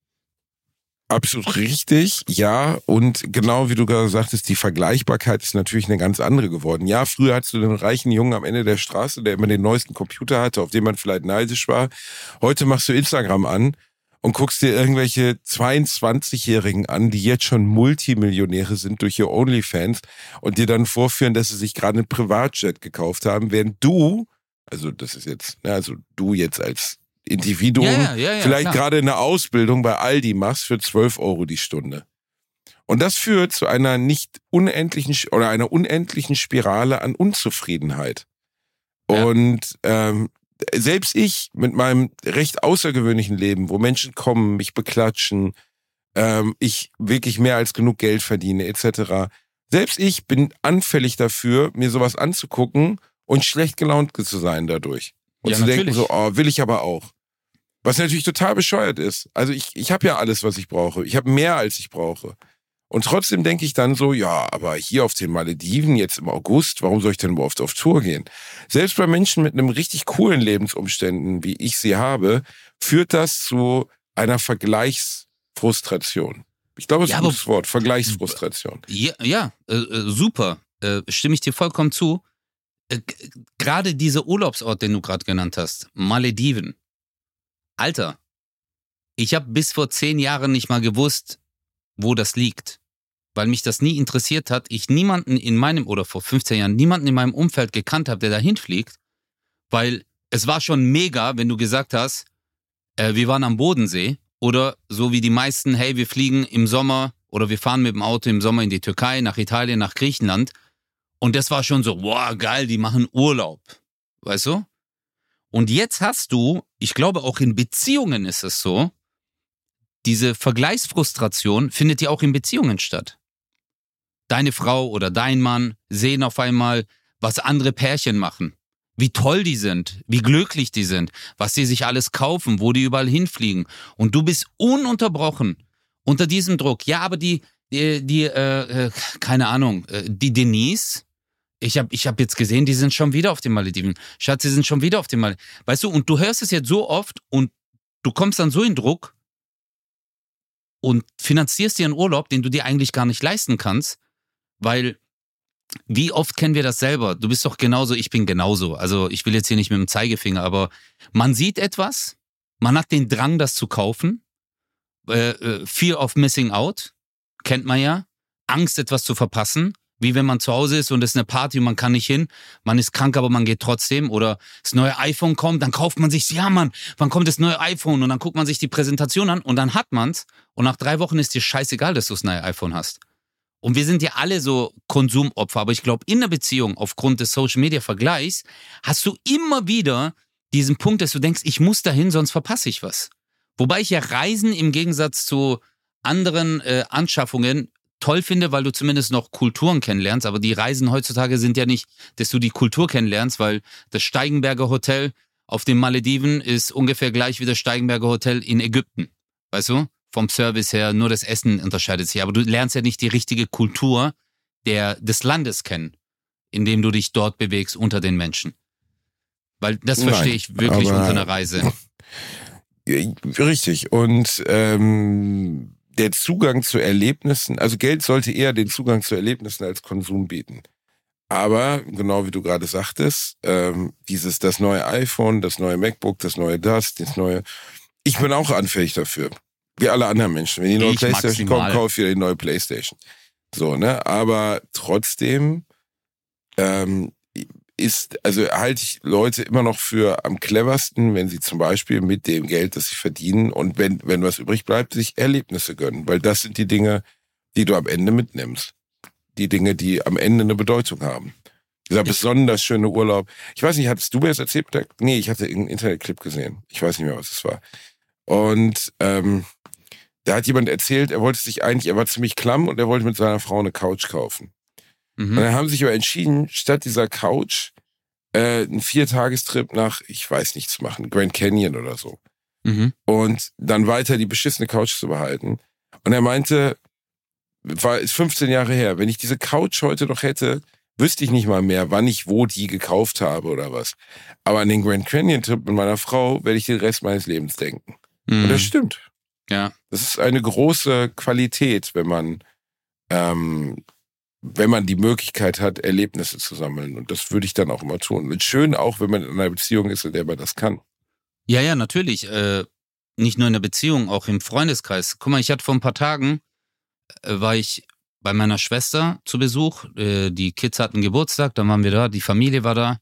Absolut richtig, ja. Und genau wie du gerade sagtest, die Vergleichbarkeit ist natürlich eine ganz andere geworden. Ja, früher hattest du den reichen Jungen am Ende der Straße, der immer den neuesten Computer hatte, auf den man vielleicht neidisch war. Heute machst du Instagram an und guckst dir irgendwelche zweiundzwanzigjährigen an, die jetzt schon Multimillionäre sind durch ihr OnlyFans und dir dann vorführen, dass sie sich gerade einen Privatjet gekauft haben, während du, also das ist jetzt, also du jetzt als Individuum, ja, ja, ja, vielleicht klar. gerade eine Ausbildung bei Aldi machst für zwölf Euro die Stunde. Und das führt zu einer nicht unendlichen oder einer unendlichen Spirale an Unzufriedenheit. Ja. Und ähm, selbst ich mit meinem recht außergewöhnlichen Leben, wo Menschen kommen, mich beklatschen, ähm, ich wirklich mehr als genug Geld verdiene et cetera. Selbst ich bin anfällig dafür, mir sowas anzugucken und schlecht gelaunt zu sein dadurch. Und ja, zu natürlich. denken so, oh, will ich aber auch. Was natürlich total bescheuert ist. Also ich, ich habe ja alles, was ich brauche. Ich habe mehr, als ich brauche. Und trotzdem denke ich dann so, ja, aber hier auf den Malediven jetzt im August, warum soll ich denn überhaupt auf Tour gehen? Selbst bei Menschen mit einem richtig coolen Lebensumständen, wie ich sie habe, führt das zu einer Vergleichsfrustration. Ich glaube, das ist ja, ein gutes Wort, Vergleichsfrustration. Ja, ja äh, super. Äh, stimme ich dir vollkommen zu. Äh, gerade dieser Urlaubsort, den du gerade genannt hast, Malediven. Alter, ich habe bis vor zehn Jahren nicht mal gewusst, wo das liegt. Weil mich das nie interessiert hat. Ich niemanden in meinem, oder vor fünfzehn Jahren, niemanden in meinem Umfeld gekannt habe, der dahin fliegt. Weil es war schon mega, wenn du gesagt hast, äh, wir waren am Bodensee. Oder so wie die meisten, hey, wir fliegen im Sommer oder wir fahren mit dem Auto im Sommer in die Türkei, nach Italien, nach Griechenland. Und das war schon so, wow, geil, die machen Urlaub. Weißt du? Und jetzt hast du, ich glaube auch in Beziehungen ist es so, diese Vergleichsfrustration findet ja auch in Beziehungen statt. Deine Frau oder dein Mann sehen auf einmal, was andere Pärchen machen. Wie toll die sind, wie glücklich die sind, was sie sich alles kaufen, wo die überall hinfliegen. Und du bist ununterbrochen unter diesem Druck. Ja, aber die, die, die äh, keine Ahnung, die Denise, ich habe ich hab jetzt gesehen, die sind schon wieder auf den Malediven. Schatz, sie sind schon wieder auf den Malediven. Weißt du, und du hörst es jetzt so oft und du kommst dann so in Druck und finanzierst dir einen Urlaub, den du dir eigentlich gar nicht leisten kannst, weil wie oft kennen wir das selber? Du bist doch genauso, ich bin genauso. Also ich will jetzt hier nicht mit dem Zeigefinger, aber man sieht etwas, man hat den Drang, das zu kaufen. Äh, Fear of Missing Out, kennt man ja. Angst, etwas zu verpassen. Wie wenn man zu Hause ist und es ist eine Party und man kann nicht hin. Man ist krank, aber man geht trotzdem. Oder das neue iPhone kommt, dann kauft man sich, ja Mann, wann kommt das neue iPhone? Und dann guckt man sich die Präsentation an und dann hat man's. Und nach drei Wochen ist dir scheißegal, dass du das neue iPhone hast. Und wir sind ja alle so Konsumopfer. Aber ich glaube, in der Beziehung, aufgrund des Social-Media-Vergleichs, hast du immer wieder diesen Punkt, dass du denkst, ich muss dahin, sonst verpasse ich was. Wobei ich ja Reisen im Gegensatz zu anderen äh, Anschaffungen toll finde, weil du zumindest noch Kulturen kennenlernst. Aber die Reisen heutzutage sind ja nicht, dass du die Kultur kennenlernst, weil das Steigenberger Hotel auf den Malediven ist ungefähr gleich wie das Steigenberger Hotel in Ägypten. Weißt du? Vom Service her, nur das Essen unterscheidet sich. Aber du lernst ja nicht die richtige Kultur der, des Landes kennen, in dem du dich dort bewegst unter den Menschen. Weil das verstehe Nein, ich wirklich aber unter einer Reise. Richtig. Und ähm, der Zugang zu Erlebnissen, also Geld sollte eher den Zugang zu Erlebnissen als Konsum bieten. Aber, genau wie du gerade sagtest, ähm, dieses, das neue iPhone, das neue MacBook, das neue das, das neue, ich bin auch anfällig dafür. Wie alle anderen Menschen. Wenn die neue Ich Playstation maximal. kommt, kaufe ich wieder die neue Playstation. So, ne? Aber trotzdem, ähm, ist, also halte ich Leute immer noch für am cleversten, wenn sie zum Beispiel mit dem Geld, das sie verdienen und wenn, wenn was übrig bleibt, sich Erlebnisse gönnen. Weil das sind die Dinge, die du am Ende mitnimmst. Die Dinge, die am Ende eine Bedeutung haben. Dieser besonders schöne Urlaub. Ich weiß nicht, hattest du mir das erzählt? Nee, ich hatte irgendeinen Internetclip gesehen. Ich weiß nicht mehr, was es war. Und ähm, da hat jemand erzählt, er wollte sich eigentlich, er war ziemlich klamm und er wollte mit seiner Frau eine Couch kaufen. Mhm. Und dann haben sie sich aber entschieden, statt dieser Couch äh, einen Viertagestrip nach, ich weiß nicht, zu machen, Grand Canyon oder so. Mhm. Und dann weiter die beschissene Couch zu behalten. Und er meinte, war ist fünfzehn Jahre her, wenn ich diese Couch heute noch hätte, wüsste ich nicht mal mehr, wann ich wo die gekauft habe oder was. Aber an den Grand Canyon Trip mit meiner Frau werde ich den Rest meines Lebens denken. Mhm. Und das stimmt. Ja. Das ist eine große Qualität, wenn man ähm, wenn man die Möglichkeit hat, Erlebnisse zu sammeln. Und das würde ich dann auch immer tun. Und schön auch, wenn man in einer Beziehung ist, in der man das kann. Ja, ja, natürlich. Äh, nicht nur in der Beziehung, auch im Freundeskreis. Guck mal, ich hatte vor ein paar Tagen, äh, war ich bei meiner Schwester zu Besuch. Äh, die Kids hatten Geburtstag, dann waren wir da, die Familie war da.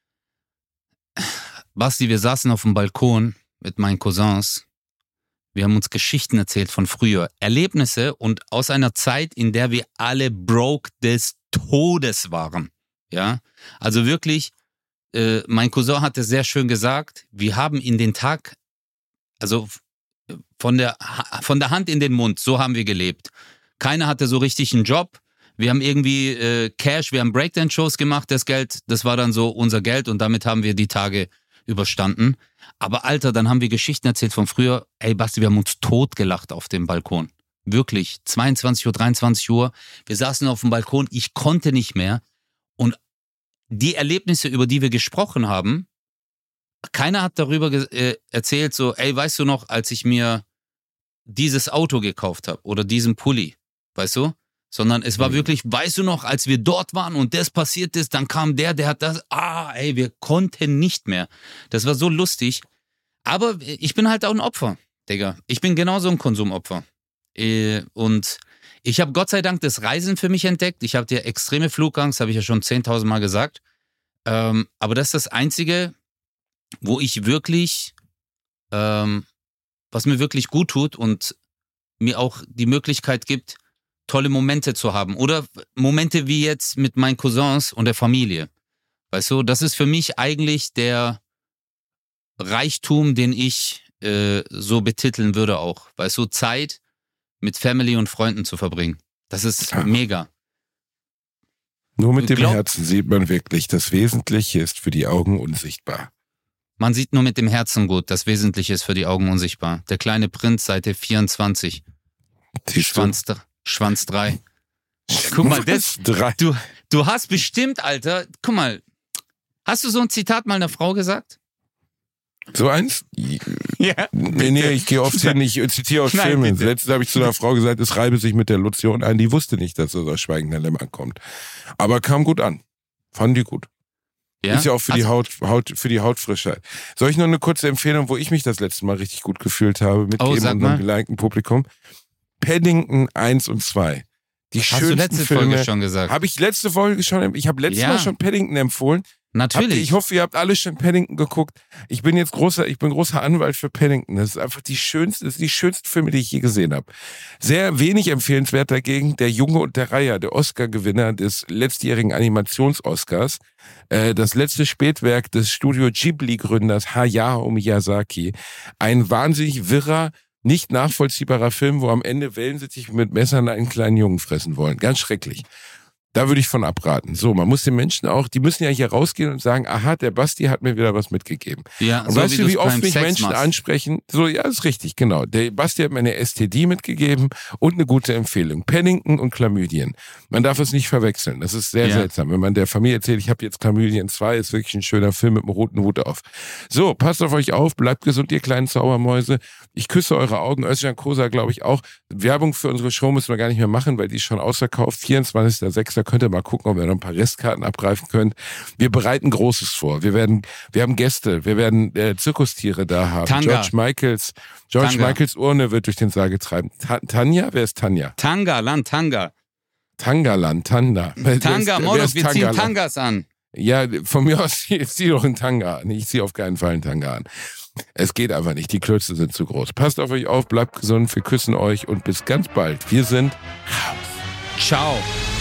Basti, wir saßen auf dem Balkon mit meinen Cousins. Wir haben uns Geschichten erzählt von früher. Erlebnisse und aus einer Zeit, in der wir alle broke des Todes waren. Ja, also wirklich, äh, mein Cousin hatte sehr schön gesagt, wir haben in den Tag, also von der, von der Hand in den Mund, so haben wir gelebt. Keiner hatte so richtig einen Job. Wir haben irgendwie äh, Cash, wir haben Breakdance-Shows gemacht, das Geld, das war dann so unser Geld und damit haben wir die Tage überstanden. Aber Alter, dann haben wir Geschichten erzählt von früher. Ey Basti, wir haben uns totgelacht auf dem Balkon. Wirklich, zweiundzwanzig Uhr, dreiundzwanzig Uhr. Wir saßen auf dem Balkon, ich konnte nicht mehr. Und die Erlebnisse, über die wir gesprochen haben, keiner hat darüber ge- äh, erzählt, so, ey, weißt du noch, als ich mir dieses Auto gekauft habe oder diesen Pulli, weißt du? Sondern es war Mhm. wirklich, weißt du noch, als wir dort waren und das passiert ist, dann kam der, der hat das, ah, ey, wir konnten nicht mehr. Das war so lustig. Aber ich bin halt auch ein Opfer, Digga. Ich bin genauso ein Konsumopfer. Äh, Und ich habe Gott sei Dank das Reisen für mich entdeckt. Ich habe dir extreme Flugangst, habe ich ja schon zehntausend Mal gesagt. Ähm, aber das ist das Einzige, wo ich wirklich, ähm, was mir wirklich gut tut und mir auch die Möglichkeit gibt, tolle Momente zu haben. Oder Momente wie jetzt mit meinen Cousins und der Familie. Weißt du, das ist für mich eigentlich der Reichtum, den ich äh, so betiteln würde auch. Weißt du, Zeit mit Family und Freunden zu verbringen. Das ist Ja. mega. Nur mit dem Glaub- Herzen sieht man wirklich, das Wesentliche ist für die Augen unsichtbar. Man sieht nur mit dem Herzen gut. Das Wesentliche ist für die Augen unsichtbar. Der kleine Prinz, Seite vierundzwanzig. Siehst du? Schwanz, Schwanz drei. Guck mal, das, Was? Drei. du, du hast bestimmt, Alter, guck mal, hast du so ein Zitat mal einer Frau gesagt? So eins? Ja. Nee, nee, ich gehe oft hin, ich zitiere aus Nein, Filmen. bitte. Letztens habe ich zu einer Frau gesagt, es reibe sich mit der Lotion ein. Die wusste nicht, dass so das Schweigen der Lämmer kommt. Aber kam gut an. Fand die gut. Ja? Ist ja auch für die Also, Haut, Haut, für die Hautfrischheit. Soll ich noch eine kurze Empfehlung, wo ich mich das letzte Mal richtig gut gefühlt habe, mitgeben Oh, sag unserem mal. gelikten Publikum? Paddington eins und zwei. Die hast du schönsten letzte Filme. Folge schon gesagt? Habe ich letzte Folge schon, ich habe letztes Ja. Mal schon Paddington empfohlen. Habt ihr, Natürlich. ich hoffe, ihr habt alle schon Paddington geguckt. Ich bin jetzt großer, ich bin großer Anwalt für Paddington. Das ist einfach die schönste, das sind die schönsten Filme, die ich je gesehen habe. Sehr wenig empfehlenswert dagegen Der Junge und der Reiher, der Oscar-Gewinner des letztjährigen Animations-Oscars. Äh, das letzte Spätwerk des Studio Ghibli-Gründers Hayao Miyazaki. Ein wahnsinnig wirrer, nicht nachvollziehbarer Film, wo am Ende Wellensittiche mit Messern einen kleinen Jungen fressen wollen. Ganz schrecklich. Da würde ich von abraten. So, man muss den Menschen auch, die müssen ja hier rausgehen und sagen, aha, der Basti hat mir wieder was mitgegeben. Ja, Und so weißt wie du, du's wie oft beim mich Sex Menschen machst. ansprechen? So, ja, ist richtig, genau. Der Basti hat mir eine S T D mitgegeben und eine gute Empfehlung. Paddington und Chlamydien. Man darf es nicht verwechseln. Das ist sehr Ja. seltsam. Wenn man der Familie erzählt, ich habe jetzt Chlamydien zwei, ist wirklich ein schöner Film mit einem roten Hut auf. So, passt auf euch auf, bleibt gesund, ihr kleinen Zaubermäuse. Ich küsse eure Augen. Özcan Kosa, glaube ich auch. Werbung für unsere Show müssen wir gar nicht mehr machen, weil die ist schon ausverkauft. vierundzwanzigster sechster könnt ihr mal gucken, ob ihr noch ein paar Restkarten abgreifen könnt. Wir bereiten Großes vor. Wir werden, wir haben Gäste, wir werden äh, Zirkustiere da haben. Tanga. George Michaels, George Tanga. Michaels Urne wird durch den Saal getragen. Ta Tanja? Wer ist Tanja? Tanga, Land, Tanga. Tangaland, Tanda. Wer ist- Tanga, wer Moloch, ist wir ziehen Tangaland? Tangas an. Ja, von mir aus, ich zieh doch einen Tanga an. Ich ziehe auf keinen Fall einen Tanga an. Es geht einfach nicht. Die Klötze sind zu groß. Passt auf euch auf, bleibt gesund, wir küssen euch und bis ganz bald. Wir sind raus. Ciao.